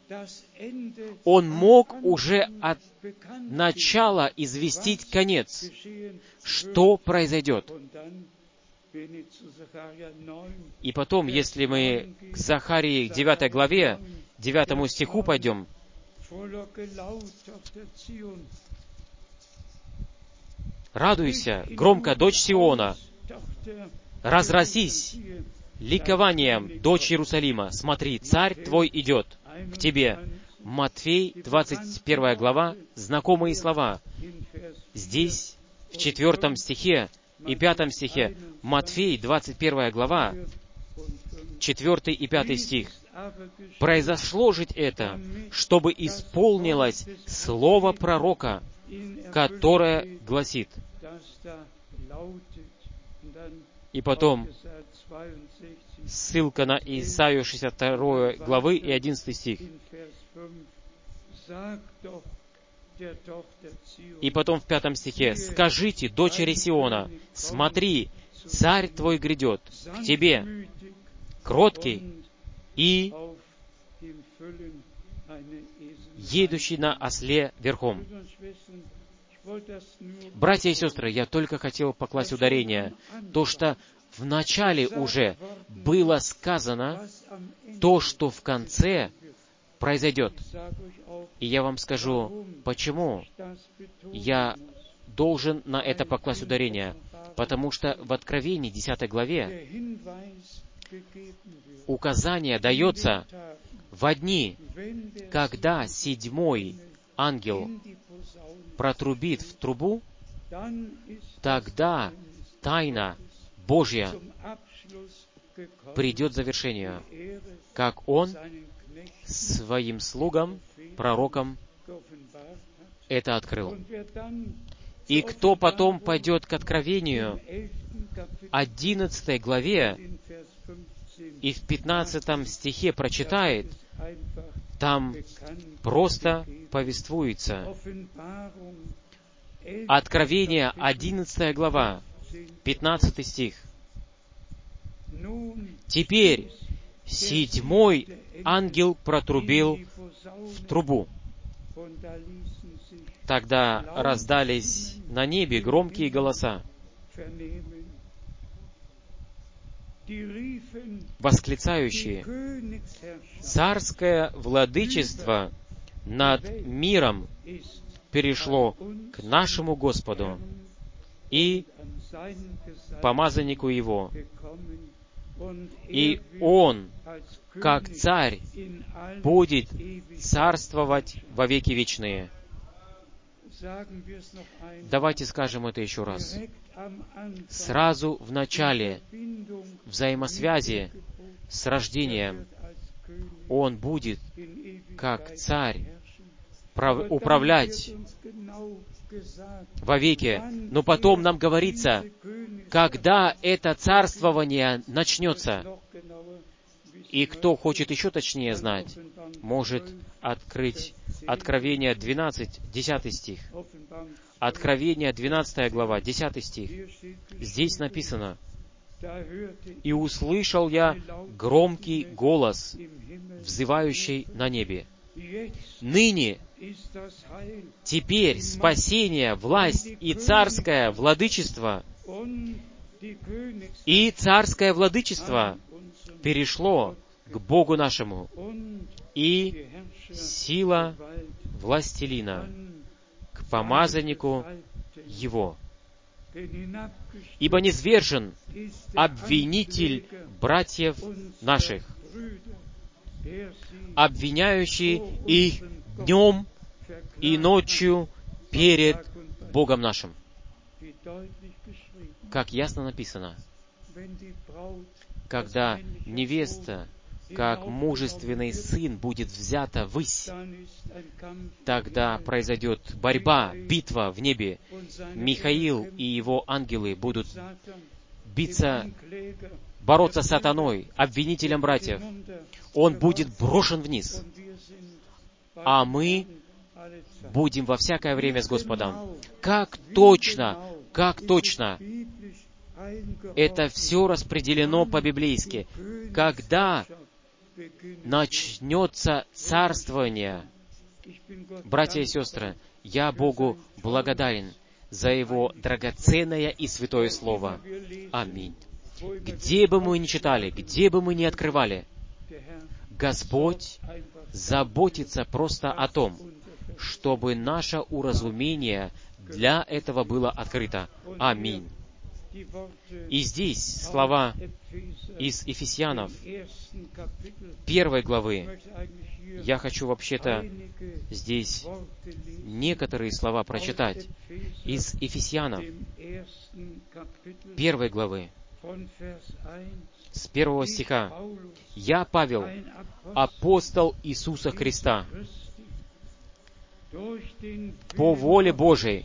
Он мог уже от начала известить конец, что произойдет. И потом, если мы к Захарии девятой главе, девятому стиху пойдем, «Радуйся, громко, дочь Сиона, разразись ликованием, дочь Иерусалима. Смотри, царь твой идет к тебе». Матфей, двадцать первая глава, знакомые слова. Здесь, в четвертом стихе и пятом стихе, Матфей, двадцать первая глава, четвертый и пятый стих. «Произошло же это, чтобы исполнилось слово пророка, которое гласит». И потом ссылка на Исаию шестьдесят второй главы и одиннадцатый стих. И потом в пятом стихе: «Скажите, дочери Сиона, смотри, царь твой грядет к тебе, кроткий и едущий на осле верхом». Братья и сестры, я только хотел покласть ударение, то, что в начале уже было сказано, то, что в конце произойдет. И я вам скажу, почему я должен на это покласть ударение. Потому что в Откровении, десятой главе, указание дается в дни, когда седьмой ангел протрубит в трубу, тогда тайна Божья придет к завершению, как Он своим слугам, пророкам это открыл. И кто потом пойдет к Откровению, одиннадцатой главе, и в пятнадцатом стихе прочитает, там просто повествуется. Откровение, одиннадцатая глава, пятнадцатый стих. «Теперь седьмой ангел протрубил в трубу. Тогда раздались на небе громкие голоса, восклицающие: царское владычество над миром перешло к нашему Господу и помазаннику Его, и Он, как царь, будет царствовать во веки вечные». Давайте скажем это еще раз. Сразу в начале взаимосвязи с рождением Он будет, как царь, управлять вовеки. Но потом нам говорится, когда это царствование начнется. И кто хочет еще точнее знать, может открыть Откровение двенадцать, десятый стих. Откровение двенадцатая глава, десятый стих. Здесь написано: «И услышал я громкий голос, взывающий на небе: ныне, теперь спасение, власть и царское владычество, и царское владычество перешло к Богу нашему, и сила властелина к помазаннику Его. Ибо низвержен обвинитель братьев наших, обвиняющий их днем и ночью перед Богом нашим». Как ясно написано, когда невеста как мужественный сын будет взято ввысь, тогда произойдет борьба, битва в небе. Михаил и его ангелы будут биться, бороться с сатаной, обвинителем братьев. Он будет брошен вниз, а мы будем во всякое время с Господом. Как точно, как точно это все распределено по-библейски. Когда начнется царствование, братья и сестры, я Богу благодарен за Его драгоценное и святое Слово. Аминь. Где бы мы ни читали, где бы мы ни открывали, Господь заботится просто о том, чтобы наше уразумение для этого было открыто. Аминь. И здесь слова из Ефесянов, первой главы. Я хочу вообще-то здесь некоторые слова прочитать из Ефесянов, первой главы, с первого стиха. «Я, Павел, апостол Иисуса Христа, по воле Божией,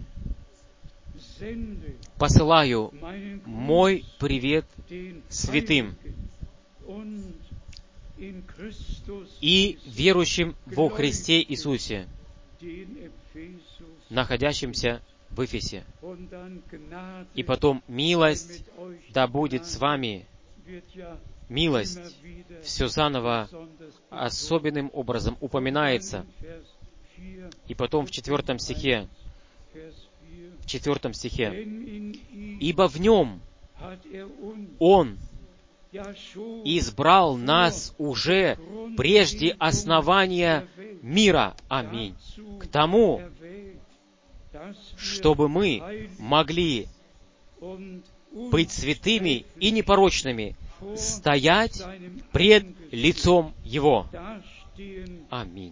посылаю мой привет святым и верующим во Христе Иисусе, находящимся в Эфесе. И потом милость да будет с вами». Милость все заново особенным образом упоминается. И потом в четвертом стихе, в четвертом стихе, «Ибо в Нем Он избрал нас уже прежде основания мира». Аминь. К тому, чтобы мы могли быть святыми и непорочными, стоять пред лицом Его. Аминь.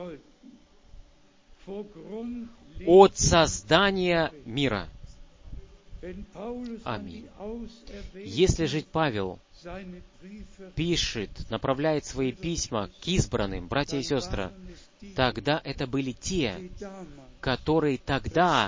От создания мира. Аминь. Если же Павел пишет, направляет свои письма к избранным, братья и сестры, тогда это были те, которые тогда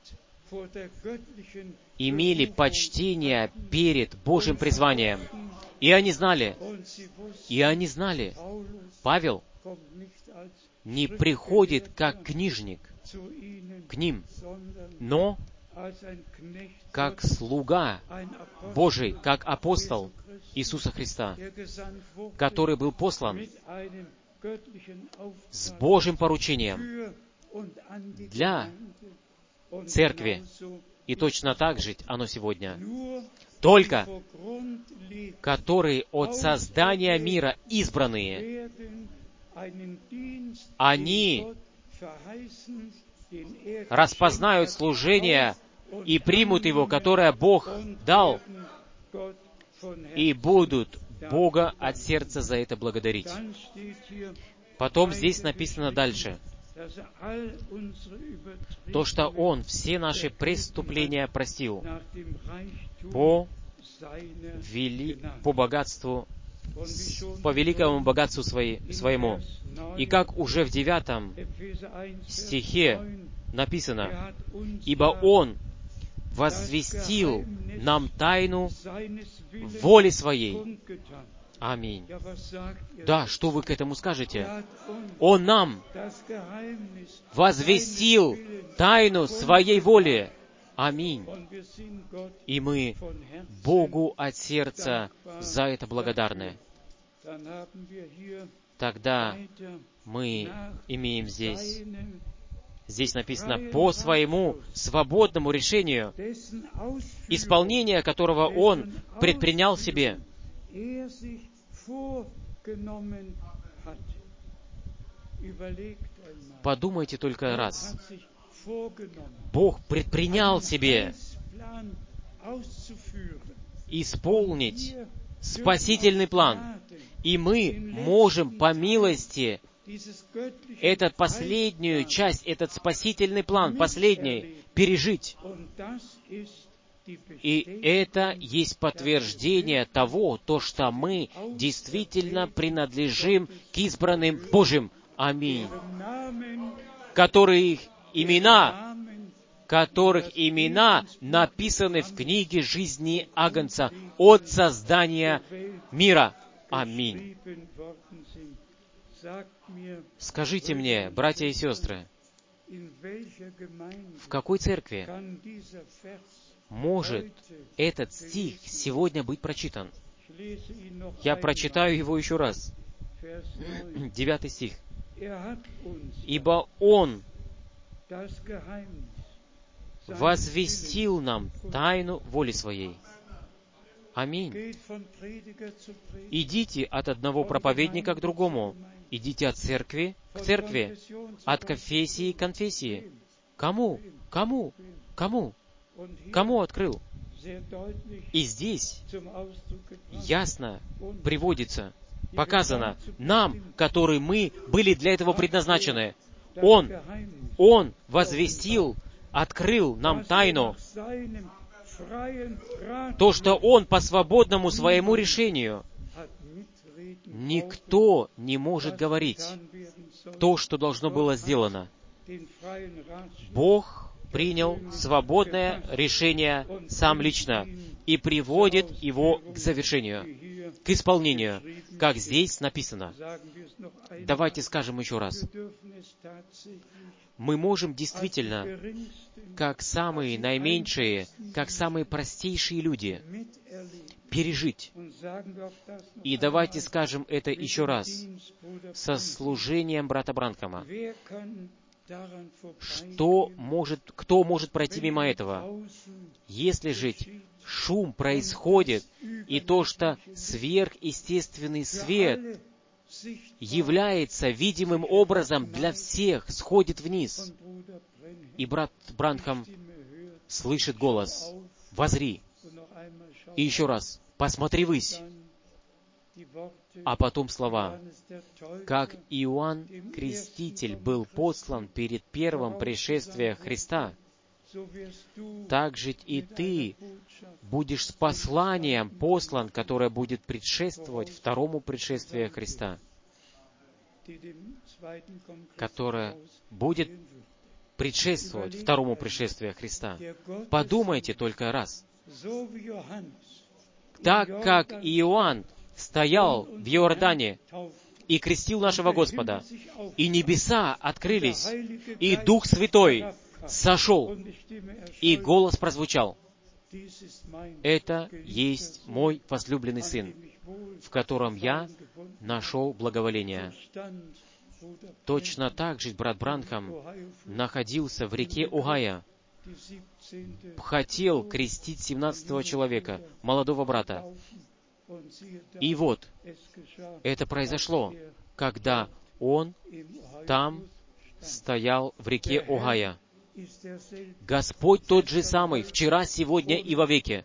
имели почтение перед Божьим призванием. И они знали, и они знали, Павел не приходит как книжник к ним, но как слуга Божий, как апостол Иисуса Христа, который был послан с Божьим поручением для церкви. И точно так же оно сегодня. Только которые от создания мира избранные, они распознают служение и примут его, которое Бог дал, и будут Бога от сердца за это благодарить. Потом здесь написано дальше, то, что Он все наши преступления простил по, вели... по богатству, по великому богатству свои... своему. И как уже в девятом стихе написано, «Ибо Он возвестил нам тайну воли Своей». Аминь. Да, что вы к этому скажете? Он нам возвестил тайну Своей воли. Аминь. И мы Богу от сердца за это благодарны. Тогда мы имеем здесь, здесь написано, по своему свободному решению, исполнение которого Он предпринял себе. Подумайте только раз. Бог предпринял себе исполнить спасительный план, и мы можем по милости этот последнюю часть, этот спасительный план, последний, пережить. И это есть подтверждение того, то, что мы действительно принадлежим к избранным Божьим. Аминь. Которых имена, которых имена написаны в книге жизни Агнца от создания мира. Аминь. Скажите мне, братья и сестры, в какой церкви может этот стих сегодня быть прочитан? Я прочитаю его еще раз. Девятый стих. «Ибо Он возвестил нам тайну воли Своей». Аминь. Идите от одного проповедника к другому. Идите от церкви к церкви, от конфессии к конфессии. Кому? Кому? Кому? Кому открыл? И здесь ясно приводится, показано нам, которые мы были для этого предназначены. Он, Он возвестил, открыл нам тайну, то, что Он по свободному своему решению. Никто не может говорить то, что должно было сделано. Бог принял свободное решение сам лично и приводит его к завершению, к исполнению, как здесь написано. Давайте скажем еще раз. Мы можем действительно, как самые наименьшие, как самые простейшие люди, пережить. И давайте скажем это еще раз со служением брата Бранхама. Что может, кто может пройти мимо этого? Если же шум происходит, и то, что сверхъестественный свет является видимым образом для всех, сходит вниз. И брат Бранхам слышит голос: «Возри!» И еще раз: «Посмотри ввысь!» А потом слова: «Как Иоанн Креститель был послан перед первым пришествием Христа, так же и ты будешь с посланием послан, которое будет предшествовать второму пришествию Христа, которое будет предшествовать второму пришествию Христа». Подумайте только раз. Так как Иоанн стоял в Иордане и крестил нашего Господа, и небеса открылись, и Дух Святой сошел, и голос прозвучал: «Это есть мой возлюбленный Сын, в котором я нашел благоволение». Точно так же брат Бранхам находился в реке Огайо, хотел крестить семнадцатого человека, молодого брата. И вот, это произошло, когда он там стоял в реке Огайо. Господь тот же самый, вчера, сегодня и вовеки.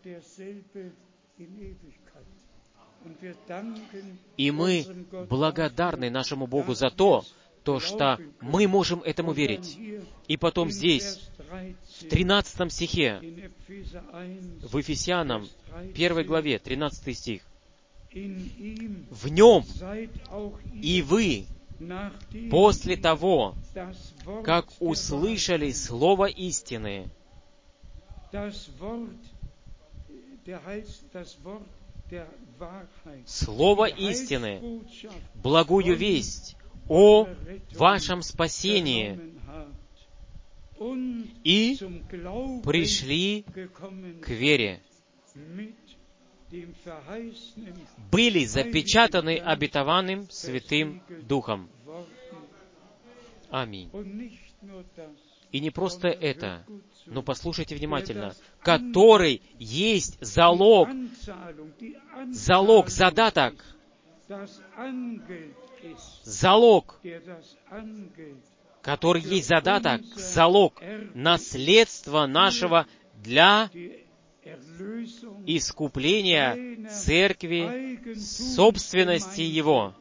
И мы благодарны нашему Богу за то, то, что мы можем этому верить. И потом здесь, в тринадцатом стихе, в Ефесянам, первой главе, тринадцатый стих, «В нем и вы, после того, как услышали слово истины». Слово истины, благую весть о вашем спасении, и пришли к вере, были запечатаны обетованным Святым Духом. Аминь. И не просто это, но послушайте внимательно, который есть залог, залог, задаток, залог, который есть задаток, залог наследства нашего для искупления церкви, собственности Его,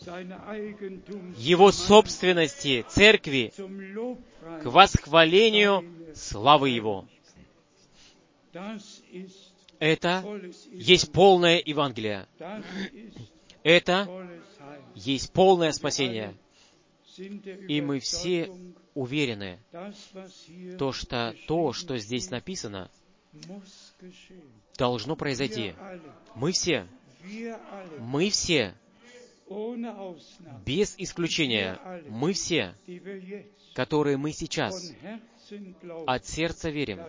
Его собственности, церкви, к восхвалению славы Его. Это есть полное Евангелие. Это есть полное спасение. И мы все уверены, то, что то, что здесь написано, должно произойти. Мы все, мы все, без исключения, мы все, которые мы сейчас от сердца верим,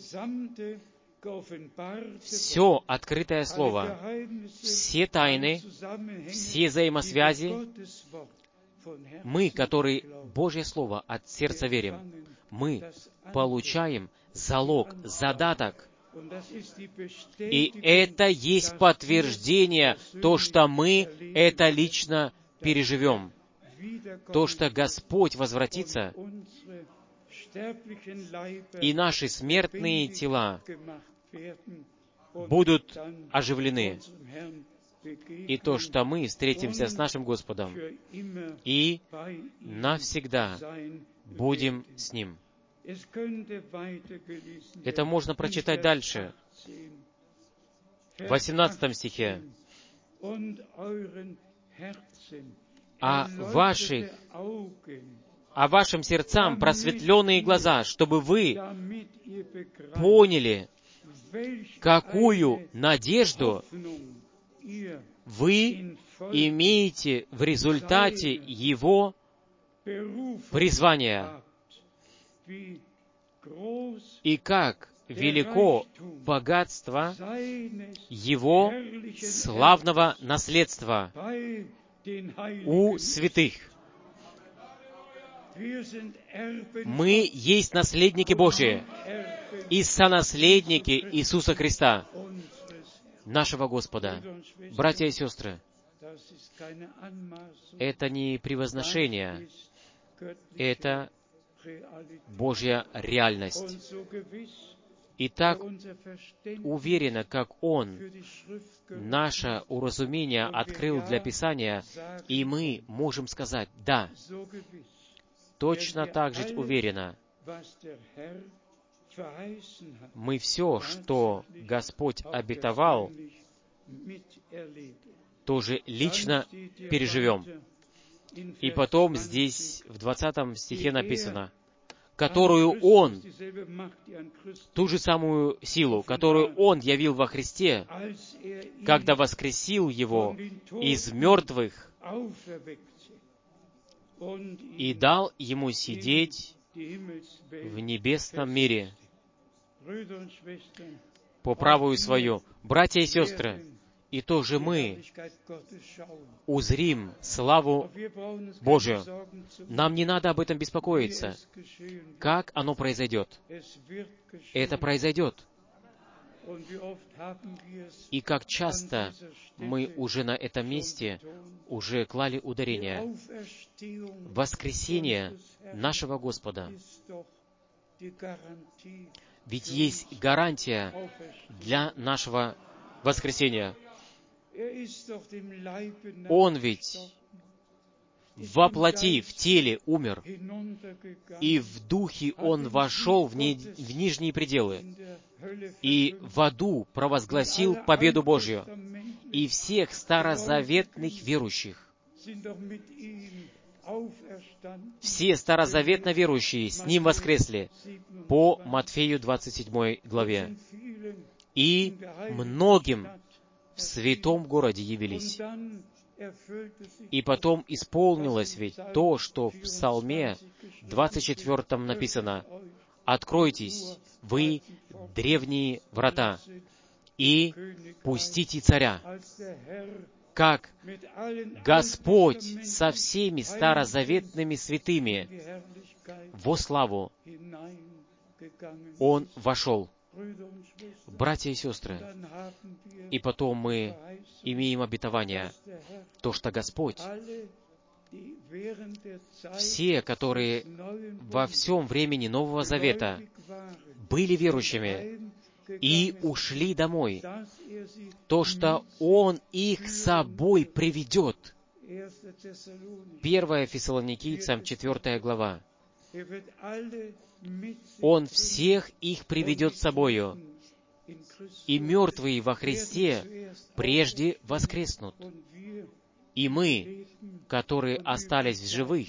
все открытое Слово, все тайны, все взаимосвязи, мы, которые Божье Слово от сердца верим, мы получаем залог, задаток. И это есть подтверждение, то, что мы это лично переживем. То, что Господь возвратится, и наши смертные тела будут оживлены. И то, что мы встретимся с нашим Господом и навсегда будем с Ним. Это можно прочитать дальше. В восемнадцатом стихе. «А ваших, а вашим сердцам просветленные глаза, чтобы вы поняли, какую надежду вы имеете в результате Его призвания, и как велико богатство Его славного наследства у святых». Мы есть наследники Божьи и сонаследники Иисуса Христа, нашего Господа. Братья и сестры, это не превозношение, это Божья реальность. И так уверенно, как Он наше уразумение открыл для Писания, и мы можем сказать «да». Точно так же уверенно мы все, что Господь обетовал, тоже лично переживем. И потом здесь в двадцатом стихе написано, которую Он, ту же самую силу, которую Он явил во Христе, когда воскресил Его из мертвых и дал Ему сидеть в небесном мире по правую свою. Братья и сестры, и тоже мы узрим славу Божию. Нам не надо об этом беспокоиться. Как оно произойдет? Это произойдет. И как часто мы уже на этом месте уже клали ударение. Воскресение нашего Господа. Ведь есть гарантия для нашего воскресения. Он ведь во плоти, в теле умер, и в духе Он вошел в, не, в нижние пределы, и в аду провозгласил победу Божью, и всех старозаветных верующих. Все старозаветно верующие с Ним воскресли по Матфею двадцать седьмой главе. И многим в святом городе явились. И потом исполнилось ведь то, что в Псалме двадцать четвёртом написано: «Откройтесь, вы, древние врата, и пустите царя, как Господь со всеми старозаветными святыми во славу Он вошел». Братья и сестры, и потом мы имеем обетование, то, что Господь, все, которые во всем времени Нового Завета были верующими и ушли домой, то, что Он их с собой приведет. первое Фессалоникийцам, четвёртая глава. Он всех их приведет с собою и мертвые во Христе прежде воскреснут. И мы, которые остались в живых,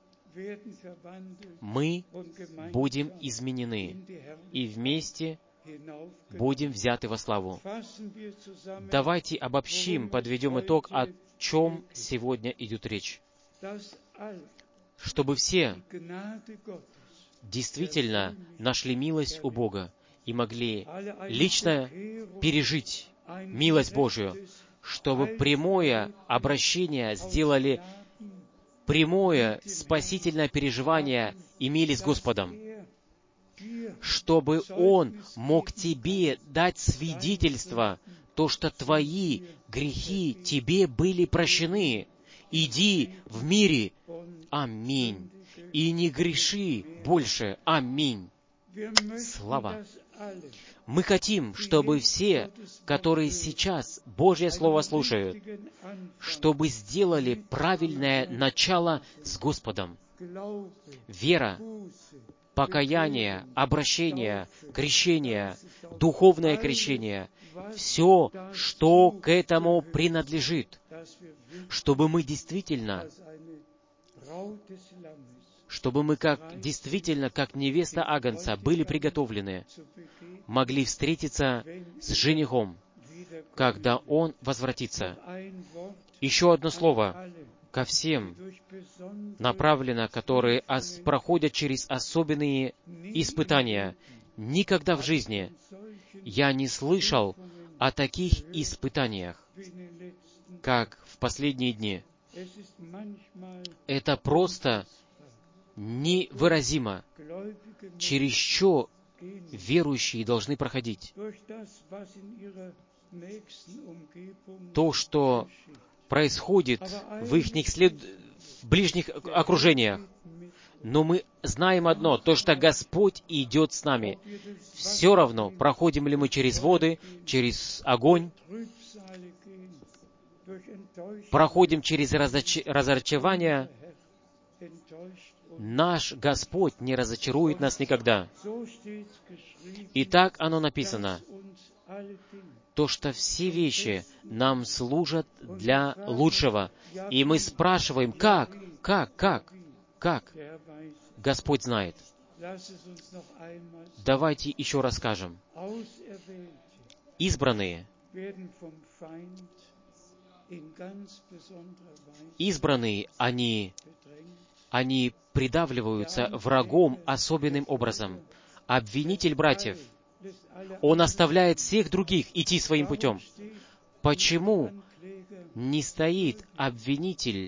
мы будем изменены и вместе будем взяты во славу. Давайте обобщим, подведем итог, о чем сегодня идет речь. Чтобы все действительно нашли милость у Бога и могли лично пережить милость Божию, чтобы прямое обращение сделали, прямое спасительное переживание имели с Господом, чтобы Он мог тебе дать свидетельство, то, что твои грехи тебе были прощены. Иди в мире. Аминь. И не греши больше. Аминь. Слава. Мы хотим, чтобы все, которые сейчас Божье Слово слушают, чтобы сделали правильное начало с Господом. Вера, покаяние, обращение, крещение, духовное крещение, все, что к этому принадлежит, чтобы мы действительно, чтобы мы как, действительно, как невеста Агнца, были приготовлены, могли встретиться с женихом, когда он возвратится. Еще одно слово ко всем направлено, которые ос- проходят через особенные испытания. Никогда в жизни я не слышал о таких испытаниях, как в последние дни. Это просто невыразимо, через что верующие должны проходить. То, что происходит в их след... в ближних окружениях. Но мы знаем одно, то, что Господь идет с нами. Все равно, проходим ли мы через воды, через огонь, проходим через разоч... разочарование, наш Господь не разочарует нас никогда. И так оно написано, то, что все вещи нам служат для лучшего. И мы спрашиваем, как, как, как, как? Господь знает. Давайте еще раз скажем. Избранные, избранные, они, они придавливаются врагом особенным образом. Обвинитель братьев, он оставляет всех других идти своим путем. Почему не стоит обвинитель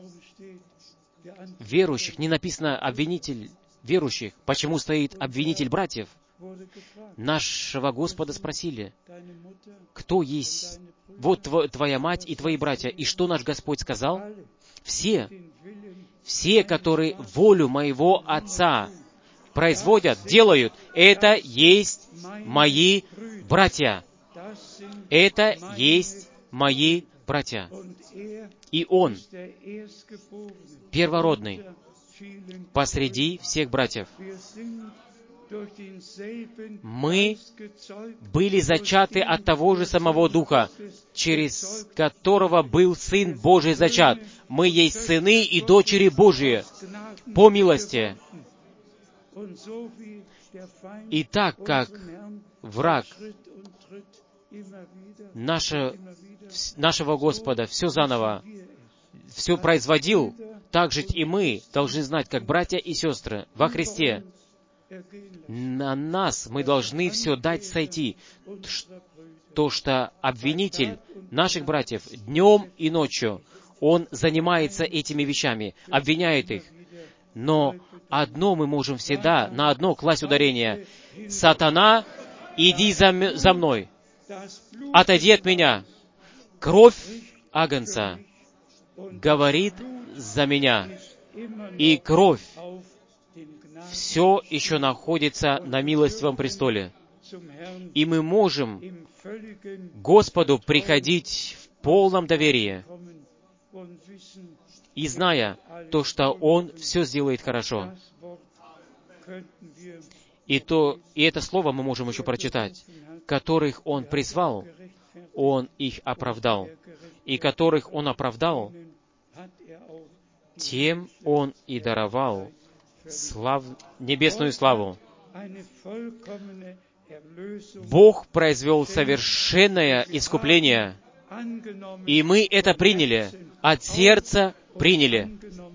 верующих? Не написано обвинитель верующих. Почему стоит обвинитель братьев? Нашего Господа спросили, кто есть? Вот твоя мать и твои братья. И что наш Господь сказал? Все, все, которые волю моего Отца производят, делают, это есть мои братья. Это есть мои братья. И Он первородный посреди всех братьев. Мы были зачаты от того же самого Духа, через которого был Сын Божий зачат. Мы есть сыны и дочери Божьи по милости. И так как враг наше, нашего Господа все заново, все производил, так же и мы должны знать, как братья и сестры во Христе, на нас мы должны все дать сойти. То, что обвинитель наших братьев днем и ночью, он занимается этими вещами, обвиняет их. Но одно мы можем всегда, на одно класть ударение. «Сатана, иди за, м- за мной! Отойди от меня! Кровь Агнца говорит за меня, и кровь все еще находится на милостивом престоле. И мы можем к Господу приходить в полном доверии и зная то, что Он все сделает хорошо. И, то, и это слово мы можем еще прочитать. которых Он призвал, Он их оправдал. И которых Он оправдал, тем Он и даровал слав... небесную славу. Бог произвел совершенное искупление, и мы это приняли, от сердца приняли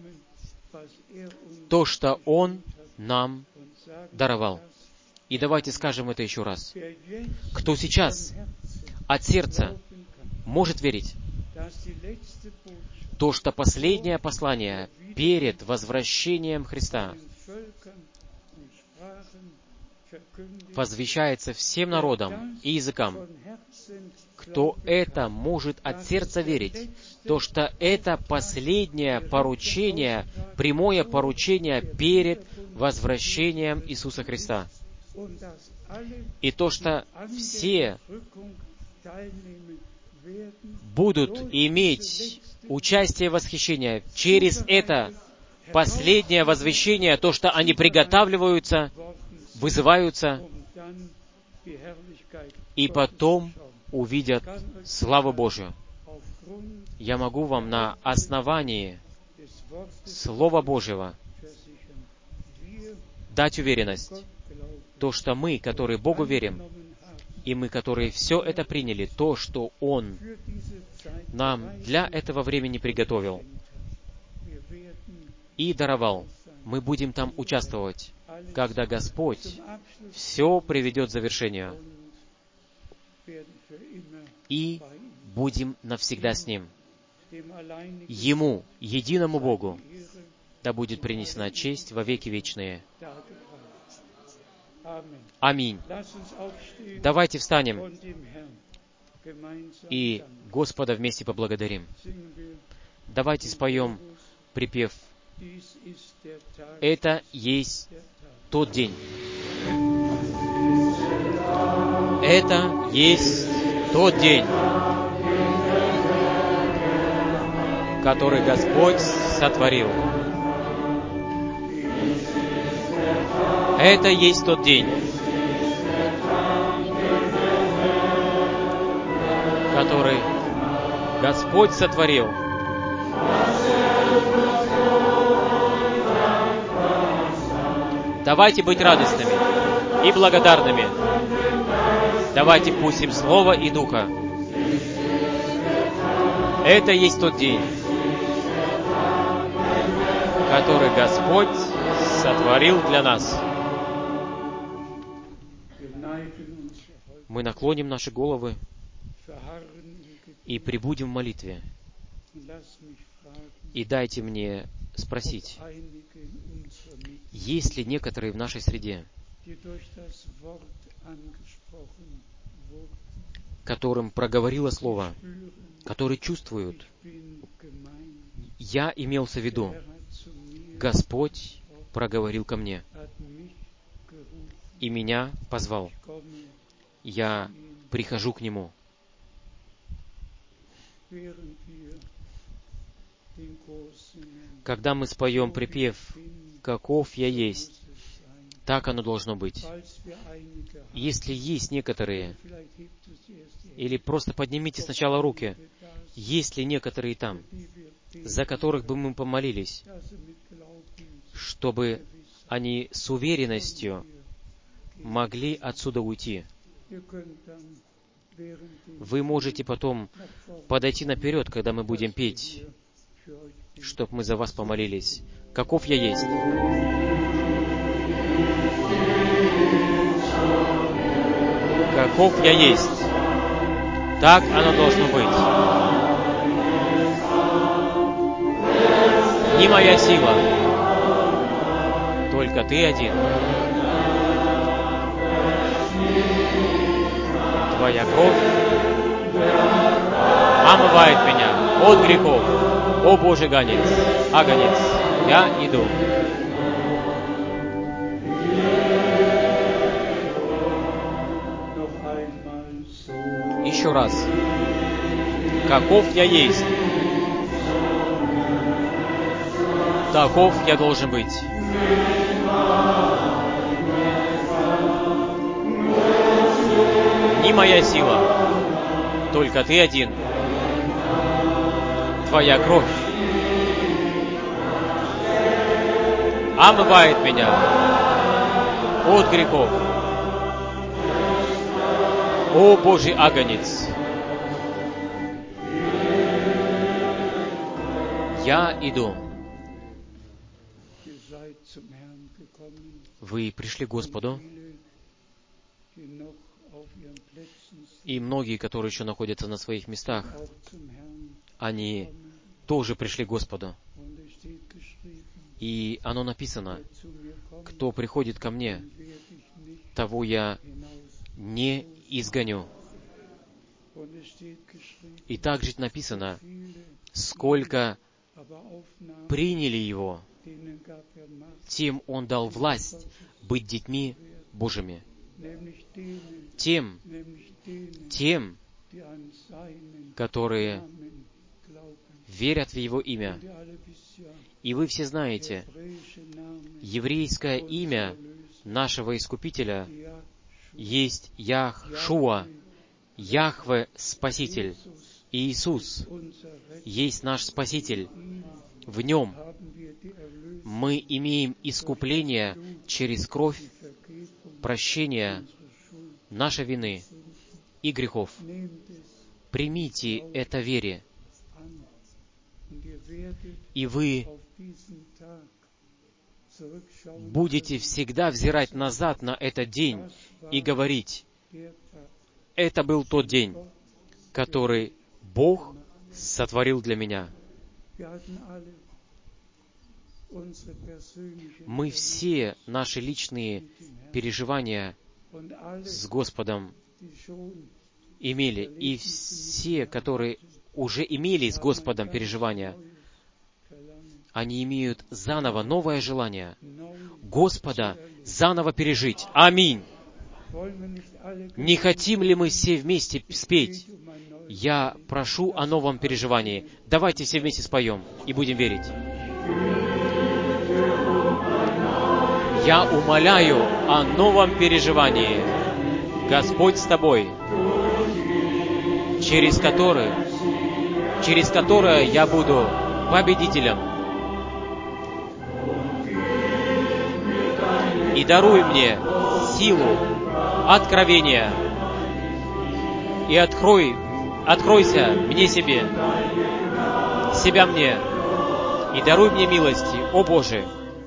то, что Он нам даровал. И давайте скажем это еще раз. Кто сейчас от сердца может верить, то, что последнее послание перед возвращением Христа возвещается всем народам и языкам, кто это может от сердца верить, то, что это последнее поручение, прямое поручение перед возвращением Иисуса Христа. И то, что все будут иметь участие в восхищении через это последнее возвещение, то, что они приготавливаются, вызываются, и потом увидят славу Божию. Я могу вам на основании Слова Божьего дать уверенность, то, что мы, которые Богу верим, и мы, которые все это приняли, то, что Он нам для этого времени приготовил и даровал, мы будем там участвовать, когда Господь все приведет к завершению, и будем навсегда с Ним. Ему, единому Богу, да будет принесена честь во веки вечные. Аминь. Давайте встанем и Господа вместе поблагодарим. Давайте споем припев. Это есть тот день. Это есть тот день, который Господь сотворил. Это есть тот день, который Господь сотворил. Давайте быть радостными и благодарными. Давайте впустим Слово и Духа. Это есть тот день, который Господь сотворил для нас. Мы наклоним наши головы и пребудем в молитве. И дайте мне спросить, есть ли некоторые в нашей среде, которым проговорило Слово, которые чувствуют, я имелся в виду, Господь проговорил ко мне и меня позвал. Я прихожу к Нему. Когда мы споем припев «Каков я есть», так оно должно быть. Если есть некоторые, или просто поднимите сначала руки, есть ли некоторые там, за которых бы мы помолились, чтобы они с уверенностью могли отсюда уйти. Вы можете потом подойти наперед, когда мы будем петь, чтобы мы за вас помолились. Каков я есть? Каков я есть? Так оно должно быть. Не моя сила, только Ты один. Твоя кровь омывает меня от грехов. О Божий гонец, агонец, я иду. Еще раз. Каков я есть, таков я должен быть. ни моя сила, только Ты один. Твоя кровь омывает меня от грехов. О Божий агнец, я иду. Вы пришли к Господу, и многие, которые еще находятся на своих местах, они тоже пришли к Господу. И оно написано: кто приходит ко мне, того я не изгоню. И также написано: сколько приняли Его, тем Он дал власть быть детьми Божьими. Тем, тем, которые верят в Его имя. И вы все знаете, еврейское имя нашего Искупителя есть Яхшуа, Яхве Спаситель. Иисус есть наш Спаситель. В Нем мы имеем искупление через кровь, прощение нашей вины и грехов. Примите это в вере, и вы будете всегда взирать назад на этот день и говорить: это был тот день, который Бог сотворил для меня. Мы все наши личные переживания с Господом имели, и все, которые уже имели с Господом переживания, они имеют заново новое желание Господа заново пережить. Аминь. Не хотим ли мы все вместе спеть? Я прошу о новом переживании. Давайте все вместе споем и будем верить. Я умоляю о новом переживании. Господь с тобой, через который, через которое я буду победителем. И даруй мне силу откровения. И открой, откройся мне себе, себя мне, и даруй мне милости, о Боже.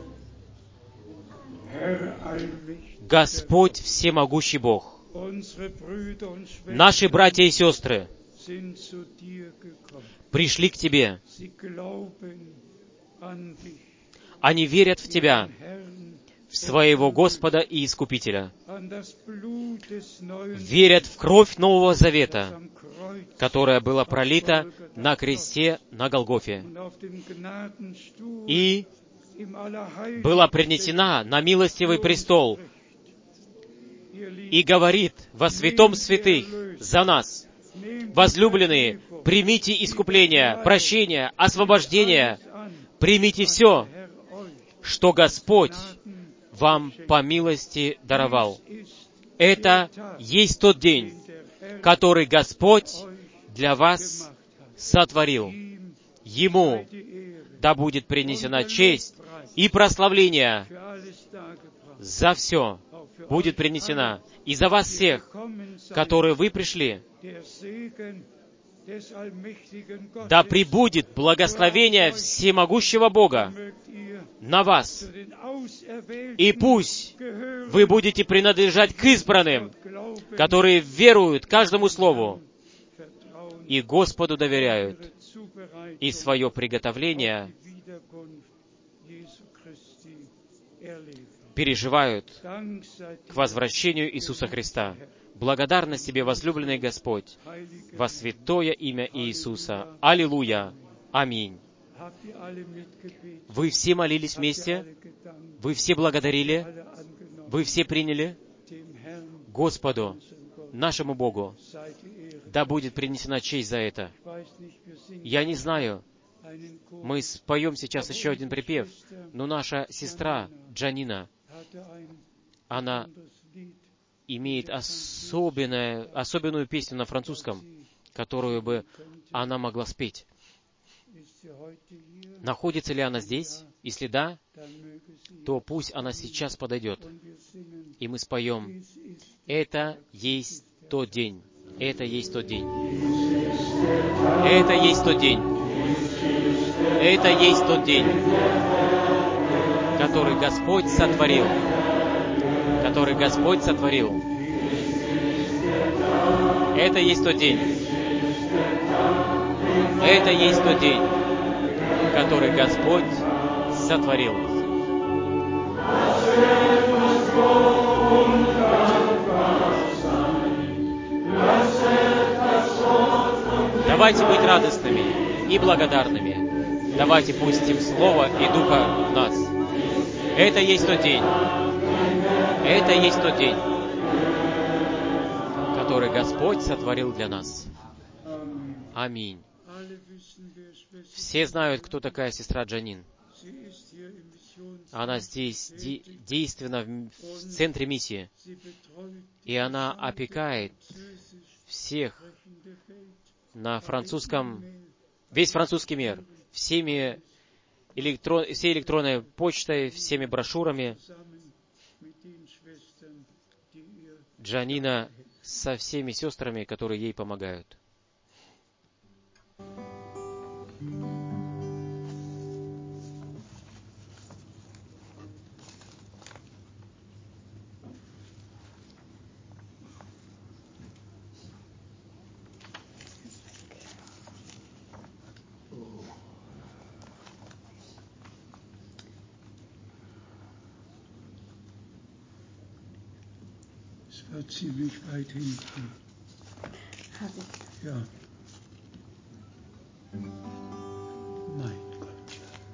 Господь всемогущий Бог, наши братья и сестры пришли к Тебе. Они верят в Тебя, в своего Господа и Искупителя. Верят в кровь Нового Завета, которая была пролита на кресте на Голгофе и была принесена на милостивый престол и говорит во святом святых за нас: возлюбленные, примите искупление, прощение, освобождение, примите все, что Господь вам по милости даровал. Это есть тот день, который Господь для вас сотворил. Ему да будет принесена честь и прославление за все будет принесена. И за вас всех, которые вы пришли, да пребудет благословение всемогущего Бога на вас. И пусть вы будете принадлежать к избранным, которые веруют каждому слову и Господу доверяют, и свое приготовление переживают к возвращению Иисуса Христа. Благодарность Тебе, возлюбленный Господь, во святое имя Иисуса. Аллилуйя! Аминь! Вы все молились вместе? Вы все благодарили? Вы все приняли? Господу, нашему Богу, да будет принесена честь за это. Я не знаю, мы споем сейчас еще один припев, но наша сестра Джанина, она имеет особенное, особенную песню на французском, которую бы она могла спеть. Находится ли она здесь? Если да, то пусть она сейчас подойдет, и мы споем: «Это есть тот день, это есть тот день, это есть тот день, это есть тот день, который Господь сотворил, который Господь сотворил. Это есть тот день, это есть тот день, который Господь сотворил». Давайте быть радостными и благодарными. Давайте пустим Слово и Духа в нас. Это есть тот день. Это есть тот день, который Господь сотворил для нас. Аминь. Все знают, кто такая сестра Джанин. Она здесь де- действенна в, в центре миссии. И она опекает всех на французском, весь французский мир, всеми электрон, всей электронной почтой, всеми брошюрами. Джанина со всеми сестрами, которые ей помогают. Ziemlich weit hinten. Ja. Mein Gott.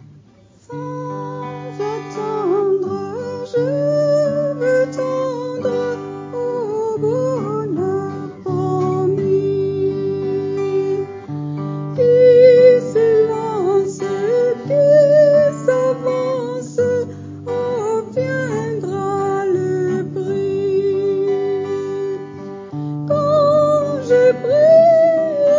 Sans attendre, je veux tendre au bonheur promis. Qui se lance, qui s'avance, obtiendra le prix. Quand je prie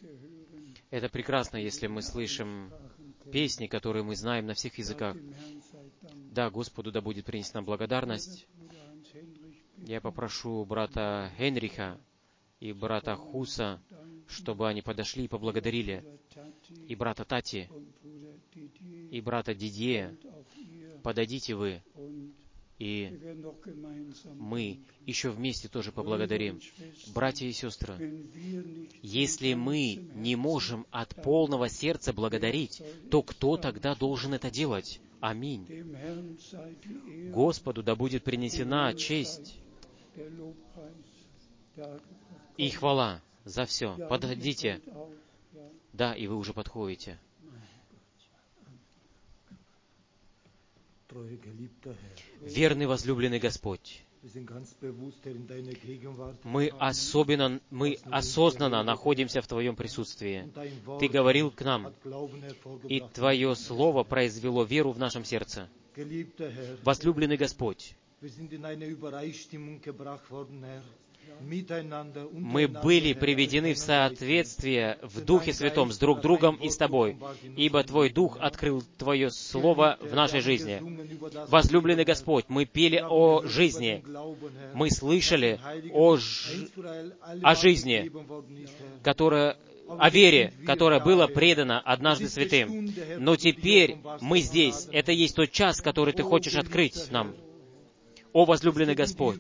Это прекрасно, если мы слышим песни, которые мы знаем на всех языках. Да, Господу да будет принесена благодарность. Я попрошу брата Генриха и брата Хуса, чтобы они подошли и поблагодарили, и брата Тати, и брата Дидье. Подойдите вы, и мы еще вместе тоже поблагодарим. Братья и сестры, если мы не можем от полного сердца благодарить, то кто тогда должен это делать? Аминь. Господу да будет принесена честь и хвала за все. Подойдите. Да, и вы уже подходите. Верный возлюбленный Господь, мы особенно, мы осознанно находимся в Твоем присутствии. Ты говорил к нам, и Твое Слово произвело веру в нашем сердце. Возлюбленный Господь, мы были приведены в соответствие в Духе Святом с друг другом и с Тобой, ибо Твой Дух открыл Твое Слово в нашей жизни. Возлюбленный Господь, мы пели о жизни, мы слышали о, ж... о жизни, которая... о вере, которая была предана однажды святым. Но теперь мы здесь. Это есть тот час, который Ты хочешь открыть нам. О, возлюбленный Господь,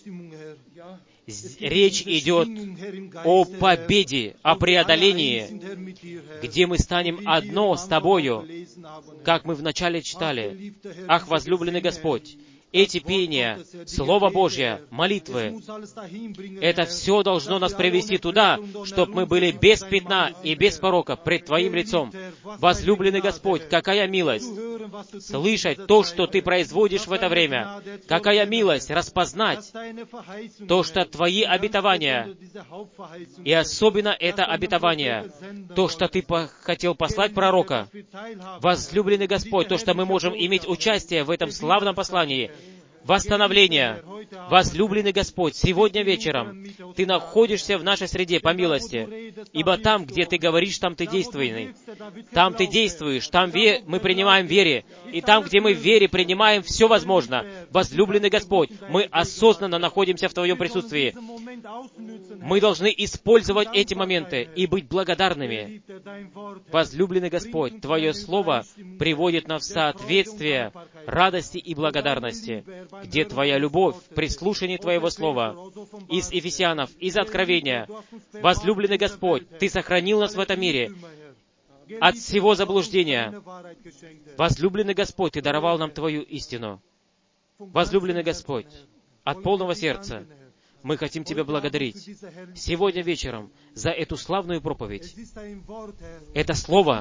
речь идет о победе, о преодолении, где мы станем одно с Тобою, как мы вначале читали. Ах, возлюбленный Господь, эти пения, Слово Божье, молитвы, это все должно нас привести туда, чтобы мы были без пятна и без порока пред Твоим лицом. Возлюбленный Господь, какая милость слышать то, что Ты производишь в это время. Какая милость распознать то, что Твои обетования, и особенно это обетование, то, что Ты хотел послать пророка. Возлюбленный Господь, то, что мы можем иметь участие в этом славном послании, восстановление. Возлюбленный Господь, сегодня вечером Ты находишься в нашей среде по милости, ибо там, где Ты говоришь, там Ты действенный. Там Ты действуешь, там ве... мы принимаем вере, и там, где мы в вере принимаем, все возможно. Возлюбленный Господь, мы осознанно находимся в Твоем присутствии. Мы должны использовать эти моменты и быть благодарными. Возлюбленный Господь, Твое Слово приводит нас в соответствие радости и благодарности. Где Твоя любовь при слушании Твоего Слова? Из Ефесянов, из Откровения. Возлюбленный Господь, Ты сохранил нас в этом мире от всего заблуждения. Возлюбленный Господь, Ты даровал нам Твою истину. Возлюбленный Господь, от полного сердца мы хотим Тебя благодарить сегодня вечером за эту славную проповедь. Это Слово.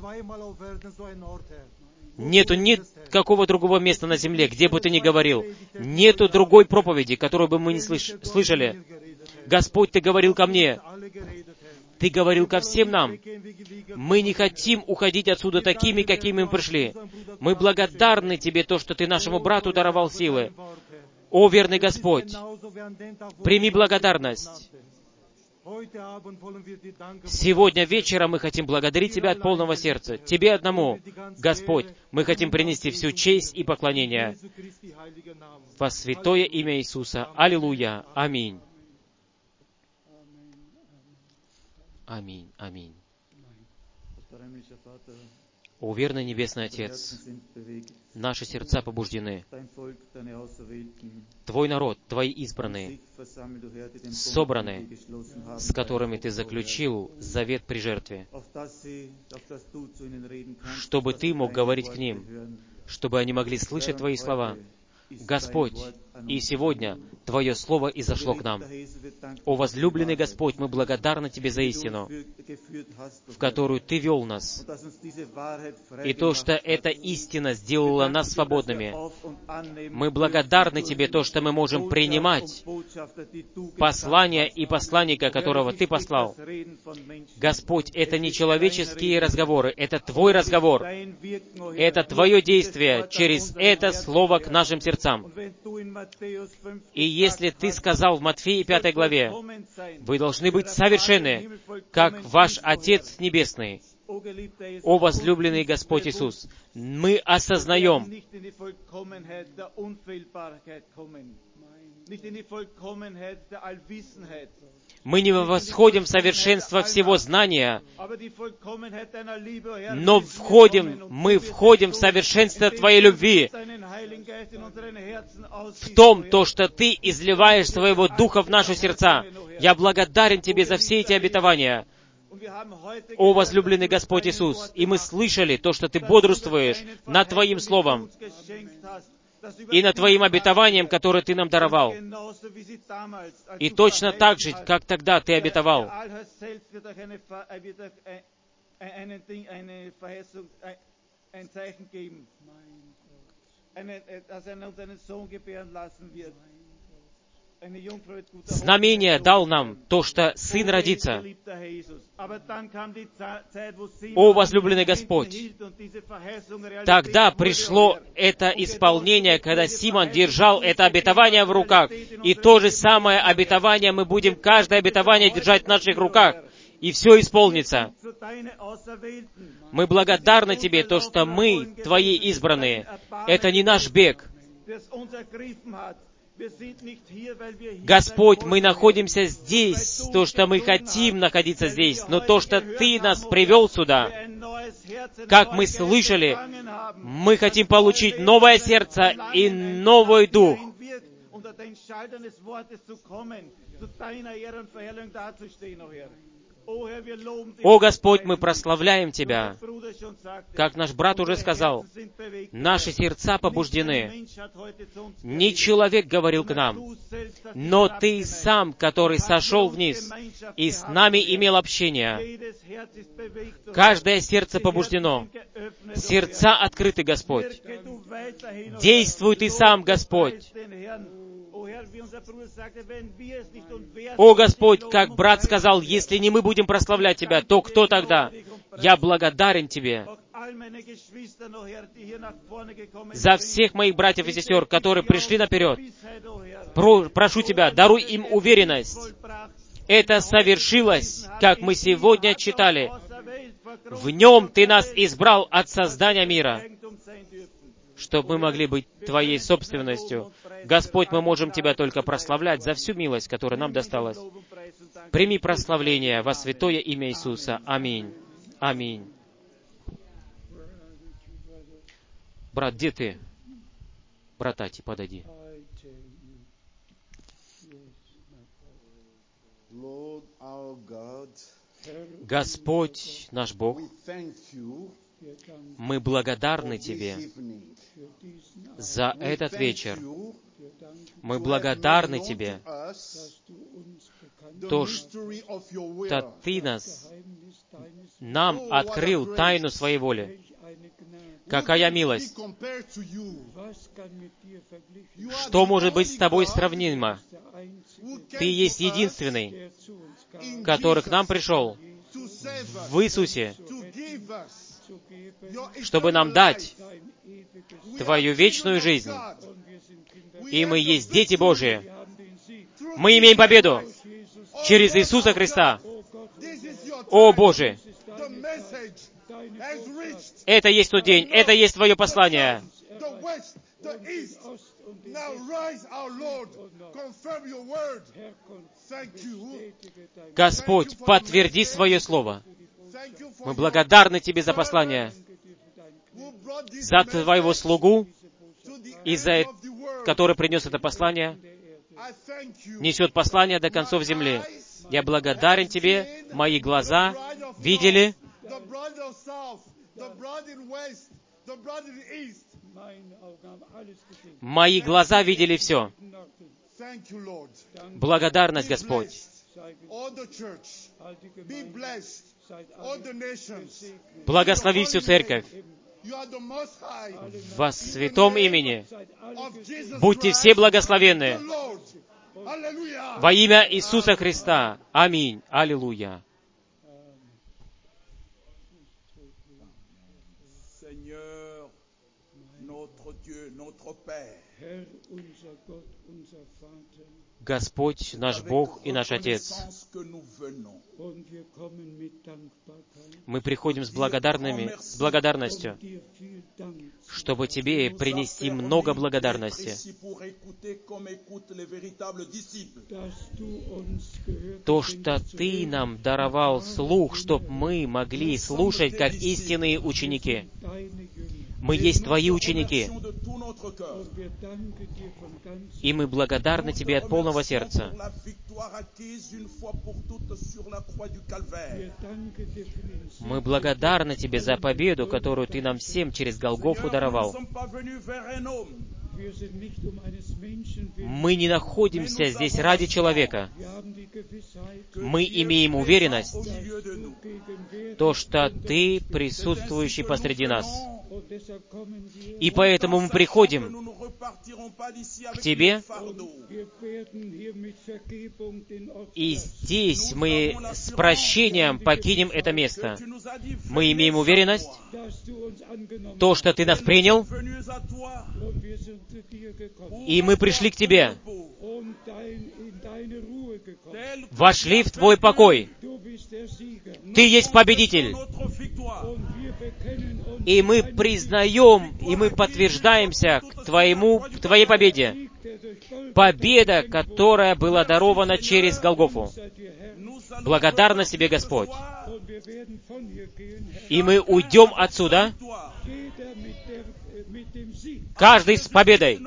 Нету никакого другого места на земле, где бы Ты ни говорил. Нету другой проповеди, которую бы мы не слыш- слышали. Господь, Ты говорил ко мне. Ты говорил ко всем нам. Мы не хотим уходить отсюда такими, какими мы пришли. Мы благодарны Тебе, то, что Ты нашему брату даровал силы. О, верный Господь, прими благодарность. Сегодня вечером мы хотим благодарить Тебя от полного сердца. Тебе одному, Господь, мы хотим принести всю честь и поклонение во святое имя Иисуса. Аллилуйя. Аминь. Аминь. Аминь. О, верный Небесный Отец, наши сердца побуждены. Твой народ, Твои избранные, собраны, с которыми Ты заключил завет при жертве, чтобы Ты мог говорить к ним, чтобы они могли слышать Твои слова. Господь, и сегодня Твое Слово изошло к нам. О, возлюбленный Господь, мы благодарны Тебе за истину, в которую Ты вел нас, и то, что эта истина сделала нас свободными. Мы благодарны Тебе, то, что мы можем принимать послание и посланника, которого Ты послал. Господь, это не человеческие разговоры, это Твой разговор, это Твое действие через это Слово к нашим сердцам. сердцам. И если Ты сказал в Матфея пятой главе, вы должны быть совершенны, как ваш Отец Небесный. О, возлюбленный Господь Иисус, мы осознаем, мы не восходим в совершенство всего знания, но входим, мы входим в совершенство Твоей любви, в том, то, что Ты изливаешь своего Духа в наши сердца. Я благодарен Тебе за все эти обетования. О, возлюбленный Господь Иисус, и мы слышали то, что Ты бодрствуешь над Твоим Словом и над Твоим обетованием, которое Ты нам даровал. И точно так же, как тогда Ты обетовал. Знамение дал нам то, что Сын родится. О, возлюбленный Господь! Тогда пришло это исполнение, когда Симон держал это обетование в руках. И то же самое обетование мы будем, каждое обетование держать в наших руках. И все исполнится. Мы благодарны Тебе, то, что мы, Твои избранные. Это не наш бег. Господь, мы находимся здесь, то, что мы хотим находиться здесь, но то, что Ты нас привел сюда, как мы слышали, мы хотим получить новое сердце и новый дух. О, Господь, мы прославляем Тебя. Как наш брат уже сказал, наши сердца побуждены. Не человек говорил к нам, но Ты сам, который сошел вниз и с нами имел общение. Каждое сердце побуждено. Сердца открыты, Господь. Действуй Ты сам, Господь. О, Господь, как брат сказал, если не мы будем прославлять Тебя, то кто тогда? Я благодарен Тебе за всех моих братьев и сестер, которые пришли наперед. Про, прошу Тебя, даруй им уверенность. Это совершилось, как мы сегодня читали. В Нем Ты нас избрал от создания мира, чтобы мы могли быть Твоей собственностью. Господь, мы можем Тебя только прославлять за всю милость, которая нам досталась. Прими прославление во святое имя Иисуса. Аминь. Аминь. Брат, где ты? Братати, подойди. Господь наш Бог, мы благодарны Тебе за этот вечер. Мы благодарны Тебе, то, что Ты нас, нам открыл тайну Своей воли. Какая милость! Что может быть с Тобой сравнимо? Ты есть единственный, который к нам пришел в Иисусе, чтобы нам дать Твою вечную жизнь. И мы есть дети Божии. Мы имеем победу через Иисуса Христа. О, Боже! Это есть тот день, это есть Твое послание. Господь, подтверди Свое Слово. Мы благодарны Тебе за послание, за Твоего слугу, и за, который принес это послание, несет послание до концов земли. Я благодарен Тебе, мои глаза видели, мои глаза видели все. Благодарность, Господь. Благослови всю церковь. Во святом имени будьте все благословенны. Во имя Иисуса Христа. Аминь. Аллилуйя. Господь, наш Бог и наш Отец, мы приходим с, благодарными, с благодарностью, чтобы Тебе принести много благодарности. То, что Ты нам даровал слух, чтобы мы могли слушать, как истинные ученики. Мы есть Твои ученики. И мы благодарны Тебе от полного сердца. Мы благодарны Тебе за победу, которую Ты нам всем через Голгофу даровал. Мы не находимся здесь ради человека. Мы имеем уверенность, то, что Ты присутствующий посреди нас. И поэтому мы приходим к Тебе, и здесь мы с прощением покинем это место. Мы имеем уверенность, то, что Ты нас принял, и мы пришли к Тебе, вошли в Твой покой. Ты есть победитель. И мы признаем, и мы подтверждаемся к Твоему, к Твоей победе. Победа, которая была дарована через Голгофу. Благодарна Тебе, Господь. И мы уйдем отсюда, каждый с победой.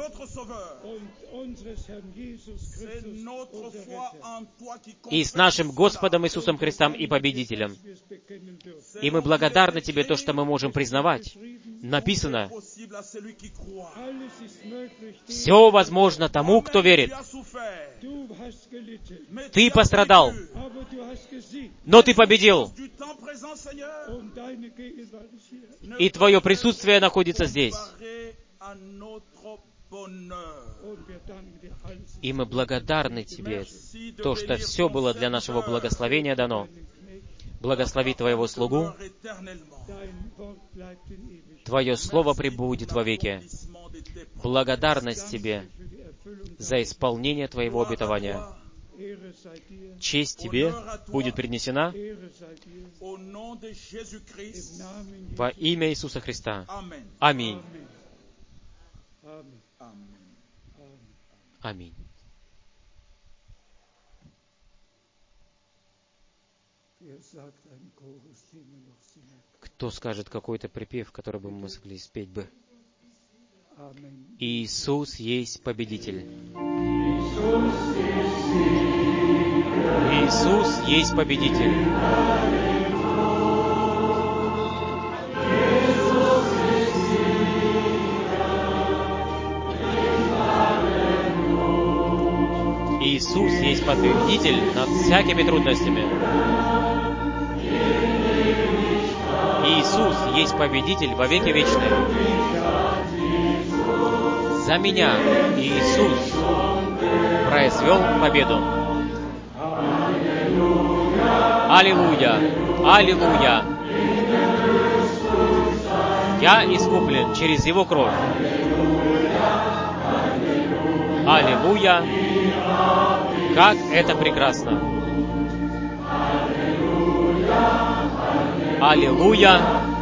И с нашим Господом Иисусом Христом и Победителем. И мы благодарны Тебе, то, что мы можем признавать. Написано, все возможно тому, кто верит. Ты пострадал, но Ты победил. И Твое присутствие находится здесь. И мы благодарны Тебе, то, что все было для нашего благословения дано. Благослови Твоего слугу. Твое Слово пребудет вовеки. Благодарность Тебе за исполнение Твоего обетования. Честь Тебе будет принесена во имя Иисуса Христа. Аминь. Аминь. Кто скажет какой-то припев, который бы мы могли спеть бы? Иисус есть победитель. Иисус есть победитель. Иисус есть победитель над всякими трудностями. Иисус есть победитель во веки вечные. За меня Иисус произвел победу. Аллилуйя! Аллилуйя! Я искуплен через Его кровь. Аллилуйя! Как это прекрасно! Аллилуйя!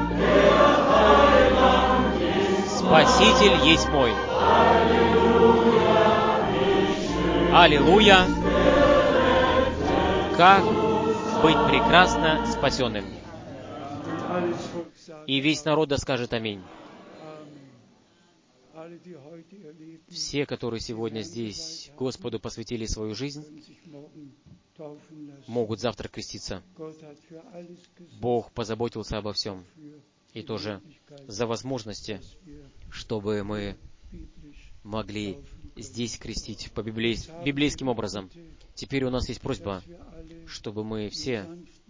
Спаситель есть мой. Аллилуйя! Как быть прекрасно спасенным. И весь народ да скажет аминь. Все, которые сегодня здесь Господу посвятили свою жизнь, могут завтра креститься. Бог позаботился обо всем. И тоже за возможности, чтобы мы могли здесь крестить по библейс... библейским образом. Теперь у нас есть просьба, чтобы мы все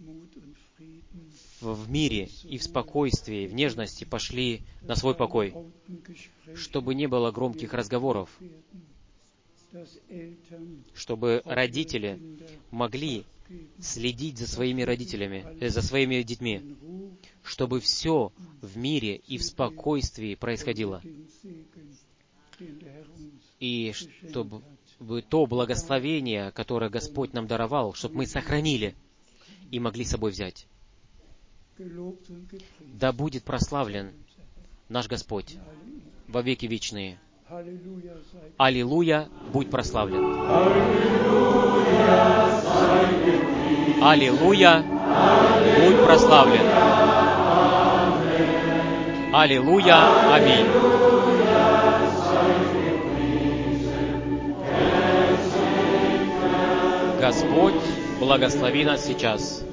в мире и в спокойствии, в нежности пошли на свой покой, чтобы не было громких разговоров, чтобы родители могли следить за своими родителями, э, за своими детьми, чтобы все в мире и в спокойствии происходило, den Segen, den der Herr uns и чтобы то благословение, которое Господь нам даровал, чтобы мы сохранили и могли с собой взять. gelobt und gepriesen. Да будет прославлен наш Господь во веки вечные. Halleluja sei Аллилуйя, будь прославлен. Аллилуйя, будь прославлен. Аллилуйя, аминь. Господь, благослови нас сейчас.